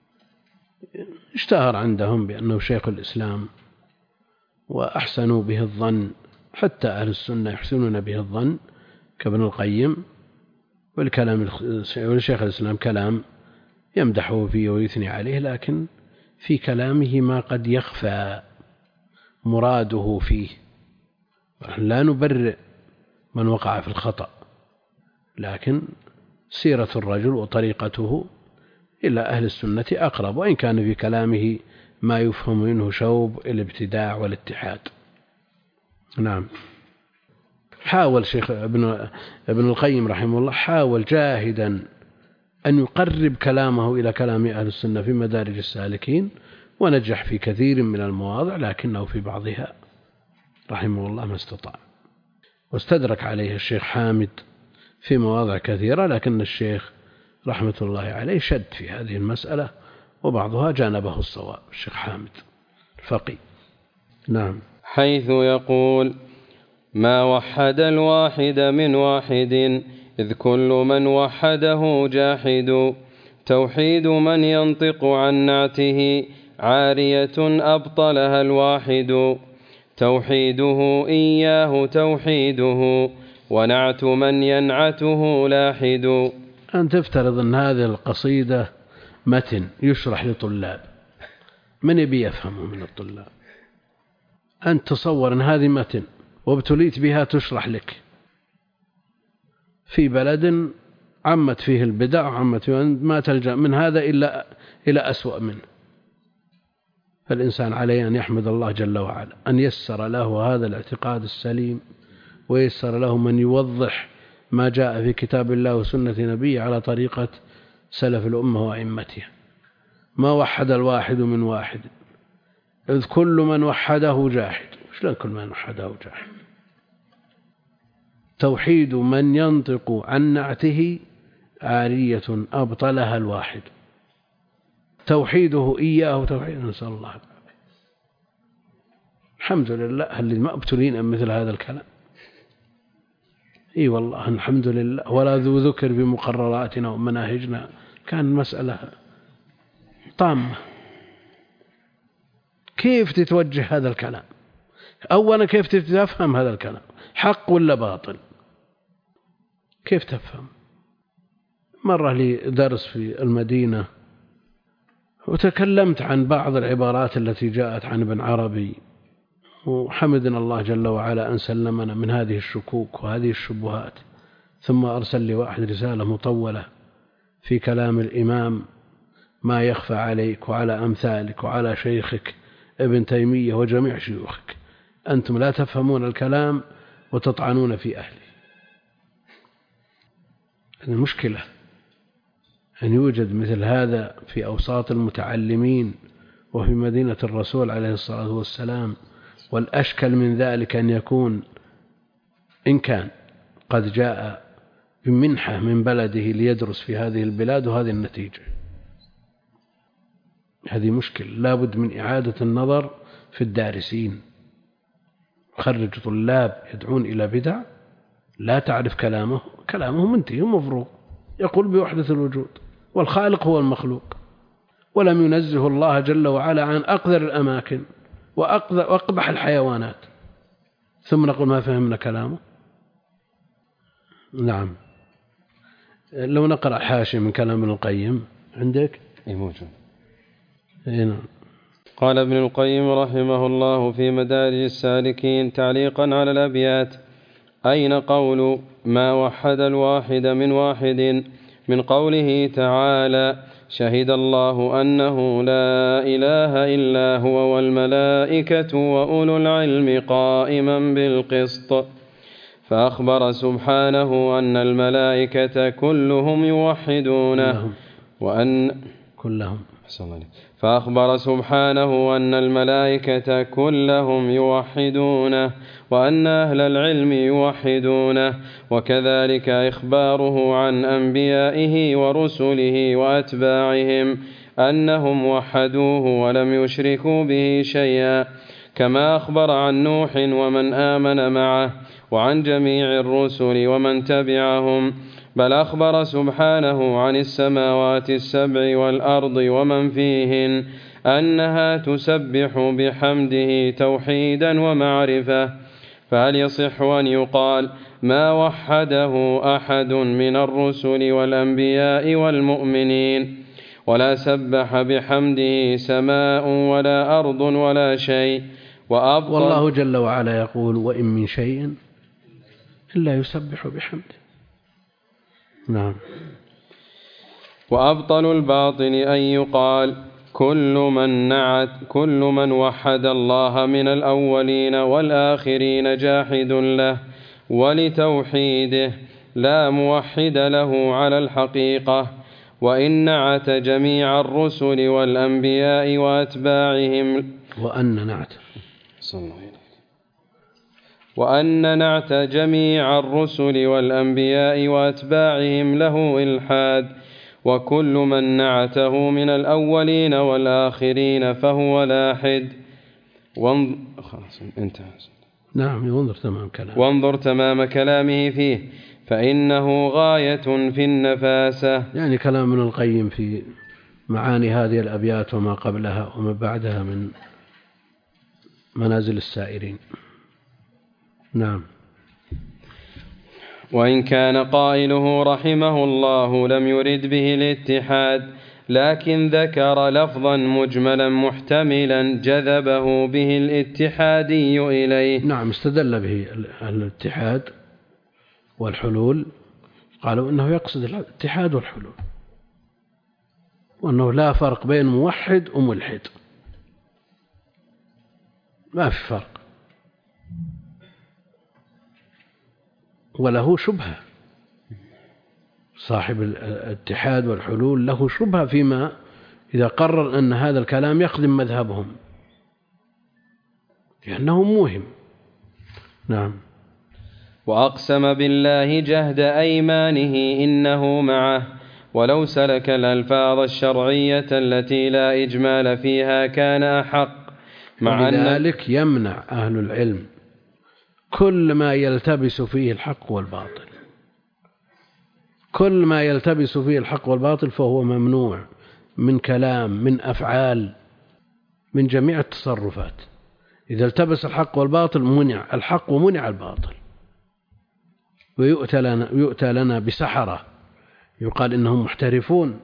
اشتهر عندهم بأنه شيخ الإسلام وأحسنوا به الظن، حتى أهل السنة يحسنون به الظن كابن القيم. والكلام والشيخ الإسلام كلام يمدحه فيه ويثني عليه، لكن في كلامه ما قد يخفى مراده فيه. لا نبرئ من وقع في الخطأ، لكن سيرة الرجل وطريقته إلى أهل السنة أقرب، وإن كان في كلامه ما يفهم منه شوب الابتداع والاتحاد. نعم. حاول شيخ ابن, ابن القيم رحمه الله، حاول جاهدا أن يقرب كلامه إلى كلام أهل السنة في مدارج السالكين، ونجح في كثير من المواضع، لكنه في بعضها رحمه الله ما استطاع. واستدرك عليه الشيخ حامد في مواضع كثيرة، لكن الشيخ رحمة الله عليه شد في هذه المسألة، وبعضها جانبه الصواب الشيخ حامد الفقي. نعم. حيث يقول: ما وحد الواحد من واحد، إذ كل من وحده جاحد. توحيد من ينطق عن نعته، عارية أبطلها الواحد. توحيده إياه توحيده، ونعت من ينعته لاحد. أن تفترض أن هذه القصيدة متن يشرح لطلاب، من يبي يفهمه من الطلاب؟ أن تصور أن هذه متن وابتليت بها تشرح لك في بلد عمت فيه البدع، عمت فيه ما تلجأ من هذا إلا إلى أسوأ منه. فالإنسان عليه أن يحمد الله جل وعلا أن يسر له هذا الاعتقاد السليم، ويسر له من يوضح ما جاء في كتاب الله وسنة نبيه على طريقة سلف الأمة وأئمتها. ما وحد الواحد من واحد، إذ كل من وحده جاحد. شلون كل من وحده جاحد؟ توحيد من ينطق عن نعته، عارية أبطلها الواحد. توحيده إياه توحيد. نسأل الله العافية. الحمد لله هل ما ابتلين مثل هذا الكلام؟ اي والله الحمد لله. ولا ذو ذكر بمقرراتنا ومناهجنا، كان مسألة طامة. كيف تتوجه هذا الكلام؟ أولا كيف تفهم هذا الكلام؟ حق ولا باطل؟ كيف تفهم؟ مرة لي درس في المدينة وتكلمت عن بعض العبارات التي جاءت عن ابن عربي، وحمدنا الله جل وعلا أن سلمنا من هذه الشكوك وهذه الشبهات. ثم أرسل لي واحد رسالة مطولة في كلام الإمام ما يخفى عليك وعلى أمثالك وعلى شيخك ابن تيمية وجميع شيوخك، أنتم لا تفهمون الكلام وتطعنون في أهله. المشكلة أن يوجد مثل هذا في أوساط المتعلمين وفي مدينة الرسول عليه الصلاة والسلام. والأشكل من ذلك أن يكون إن كان قد جاء بمنحة من بلده ليدرس في هذه البلاد وهذه النتيجة. هذه مشكلة، لا بد من إعادة النظر في الدارسين. خرج طلاب يدعون إلى بدع لا تعرف كلامه، كلامه منتهي ومفروغ، يقول بوحدة الوجود والخالق هو المخلوق، ولم ينزه الله جل وعلا عن أقذر الأماكن وأقبح الحيوانات، ثم نقول ما فهمنا كلامه. نعم. لو نقرأ حاشية من كلام ابن القيم عندك؟ اي موجود. هنا. قال ابن القيم رحمه الله في مدارج السالكين تعليقا على الأبيات: أين قول ما وحد الواحد من واحد من قوله تعالى: شهد الله أنه لا إله إلا هو والملائكة وأولو العلم قائما بالقسط. فأخبر سبحانه أن الملائكة كلهم يوحدونه وأن كلهم فأخبر سبحانه أن الملائكة كلهم يوحدونه وأن أهل العلم يوحدونه، وكذلك إخباره عن أنبيائه ورسله وأتباعهم أنهم وحدوه ولم يشركوا به شيئا، كما أخبر عن نوح ومن آمن معه وعن جميع الرسل ومن تبعهم. بل أخبر سبحانه عن السماوات السبع والأرض ومن فيهن أنها تسبح بحمده توحيدا ومعرفة. فهل يصح أن يقال ما وحده أحد من الرسل والأنبياء والمؤمنين ولا سبح بحمده سماء ولا أرض ولا شيء؟ وأبطل والله جل وعلا يقول: وإن من شيء إلا يسبح بحمده. نعم. وأبطل الباطل أن يقال كل من نعت كل من وحد الله من الأولين والآخرين جاحد له ولتوحيده لا موحد له على الحقيقة. وإن نعت جميع الرسل والأنبياء وأتباعهم وأن نعت وأن نعت جميع الرسل والأنبياء وأتباعهم له إلحاد، وكل من نعته من الأولين والآخرين فهو لاحد. وانظر خلاص انتهى. نعم. ينظر تمام كلامه وانظر تمام كلامه فيه فإنه غاية في النفاسة. يعني كلام ابن القيم في معاني هذه الأبيات وما قبلها وما بعدها من منازل السائرين. نعم. وإن كان قائله رحمه الله لم يرد به الاتحاد، لكن ذكر لفظا مجملا محتملا جذبه به الاتحادي إليه. نعم. استدل به الاتحاد والحلول، قالوا إنه يقصد الاتحاد والحلول، وأنه لا فرق بين موحد وملحد، ما في فرق. وله شبهة، صاحب الاتحاد والحلول له شبهة فيما إذا قرر أن هذا الكلام يخدم مذهبهم، لأنه موهم. نعم. وأقسم بالله جهد أيمانه إنه معه، ولو سلك الألفاظ الشرعية التي لا إجمال فيها كان أحق. مع ذلك يمنع أهل العلم كل ما يلتبس فيه الحق والباطل، كل ما يلتبس فيه الحق والباطل فهو ممنوع من كلام، من أفعال، من جميع التصرفات. إذا التبس الحق والباطل منع الحق ومنع الباطل. ويؤتى لنا, يؤتى لنا بسحرة يقال إنهم محترفون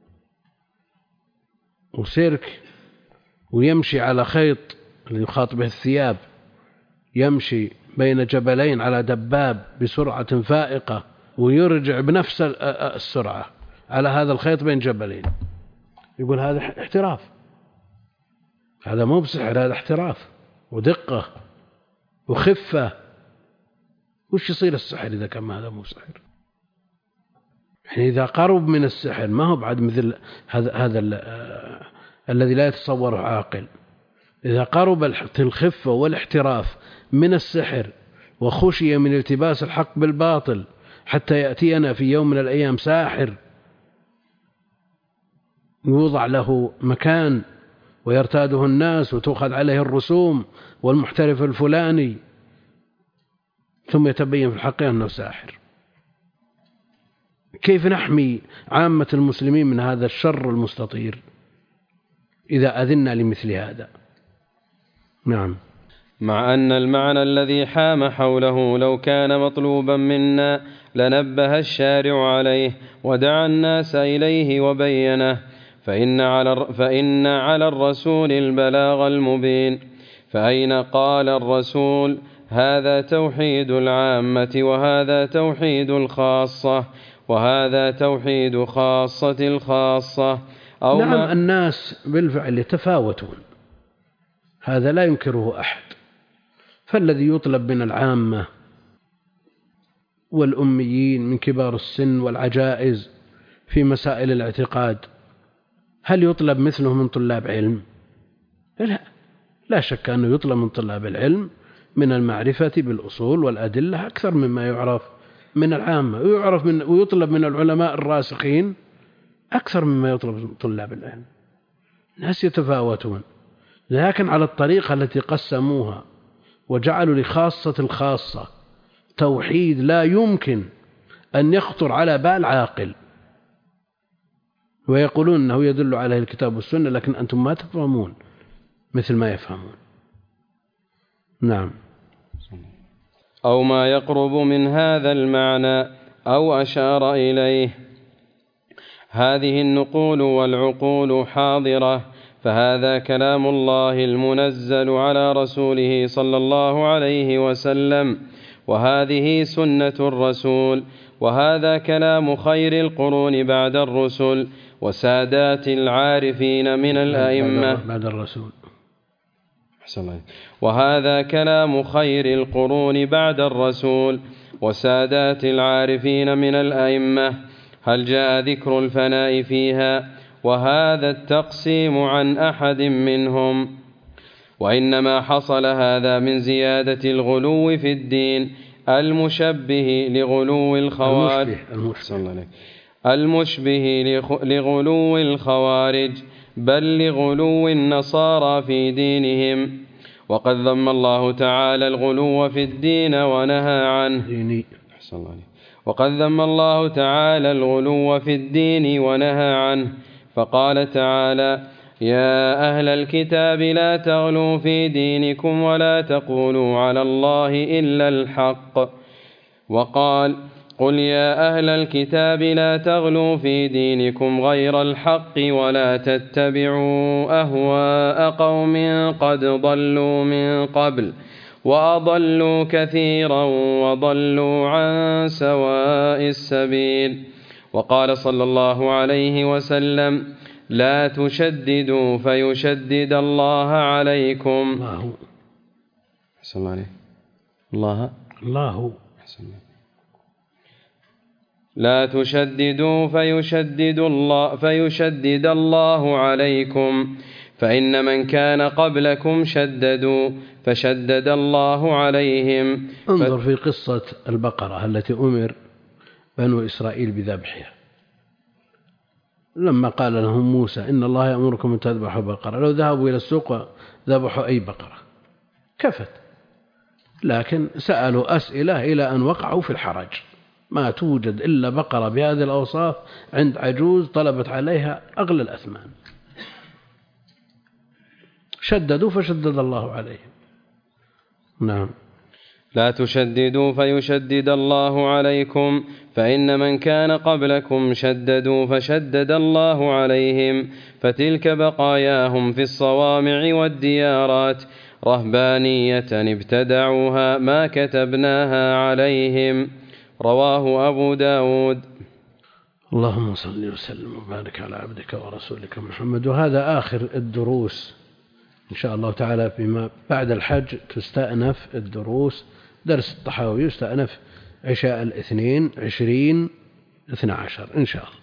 وسيرك، ويمشي على خيط اللي يخاط به الثياب، يمشي بين جبلين على دباب بسرعة فائقة ويرجع بنفس السرعة على هذا الخيط بين جبلين. يقول هذا احتراف، هذا مو بسحر، هذا احتراف ودقة وخفة. وش يصير السحر إذا كان هذا مو سحر؟ يعني إذا قرب من السحر ما هو بعد مثل هذا هذا الذي لا يتصوره عاقل. إذا قرب الخفة والاحتراف من السحر وخشي من التباس الحق بالباطل حتى يأتينا في يوم من الأيام ساحر يوضع له مكان ويرتاده الناس وتؤخذ عليه الرسوم والمحترف الفلاني، ثم يتبين في الحقيقة أنه ساحر. كيف نحمي عامة المسلمين من هذا الشر المستطير إذا أذنا لمثل هذا؟ نعم. مع أن المعنى الذي حام حوله لو كان مطلوبا منا لنبه الشارع عليه ودعا الناس إليه وبينه، فإن على, فإن على الرسول البلاغ المبين. فأين قال الرسول هذا توحيد العامة وهذا توحيد الخاصة وهذا توحيد خاصة الخاصة؟ أو نعم، ما الناس بالفعل يتفاوتون، هذا لا ينكره أحد. فالذي يطلب من العامة والأميين من كبار السن والعجائز في مسائل الاعتقاد هل يطلب مثله من طلاب علم؟ لا، لا شك أنه يطلب من طلاب العلم من المعرفة بالأصول والأدلة أكثر مما يعرف من العامة، ويعرف من ويطلب من العلماء الراسخين أكثر مما يطلب من طلاب العلم. الناس يتفاوتون، لكن على الطريقة التي قسموها وجعلوا لخاصة الخاصة توحيد لا يمكن أن يخطر على بال عاقل، ويقولون أنه يدل عليه الكتاب والسنة، لكن أنتم ما تفهمون مثل ما يفهمون. نعم. أو ما يقرب من هذا المعنى أو أشار إليه. هذه النقول والعقول حاضرة، فهذا كلام الله المنزل على رسوله صلى الله عليه وسلم، وهذه سنة الرسول، وهذا كلام خير القرون بعد الرسل وسادات العارفين من الأئمة بعد الرسول. وهذا كلام خير القرون بعد الرسول وسادات العارفين من الأئمة. هل جاء ذكر الفناء فيها وهذا التقسيم عن أحد منهم؟ وإنما حصل هذا من زيادة الغلو في الدين المشبه لغلو الخوارج المشبه, المشبه لغلو الخوارج بل لغلو النصارى في دينهم. وقد ذم الله تعالى الغلو في الدين ونهى عنه. وقد ذم الله تعالى الغلو في الدين ونهى عنه، فقال تعالى: يا أهل الكتاب لا تغلوا في دينكم ولا تقولوا على الله إلا الحق. وقال: قل يا أهل الكتاب لا تغلوا في دينكم غير الحق ولا تتبعوا أهواء قوم قد ضلوا من قبل وأضلوا كثيرا وضلوا عن سواء السبيل. وقال صلى الله عليه وسلم: لا تشددوا فيشدد الله عليكم. الله حسن الله عليه. الله الله حسن الله. لا تشددوا فيشدد الله فيشدد الله عليكم، فإن من كان قبلكم شددوا فشدد الله عليهم. انظر في قصة البقرة التي أمر بنو إسرائيل بذبحها، لما قال لهم موسى: إن الله يأمركم أن تذبحوا بقرة، لو ذهبوا إلى السوق ذبحوا أي بقرة كفت، لكن سألوا أسئلة إلى أن وقعوا في الحرج. ما توجد إلا بقرة بهذه الأوصاف عند عجوز طلبت عليها أغلى الأثمان، شددوا فشدد الله عليهم. نعم. لا تشددوا فيشدد الله عليكم، فإن من كان قبلكم شددوا فشدد الله عليهم، فتلك بقاياهم في الصوامع والديارات رهبانية ابتدعوها ما كتبناها عليهم. رواه أبو داود. اللهم صل وسلم وبارك على عبدك ورسولك محمد. وهذا آخر الدروس إن شاء الله تعالى. فيما بعد الحج تستأنف الدروس، درس الطحاوي يستأنف عشاء الاثنين عشرين اثنى عشر إن شاء الله.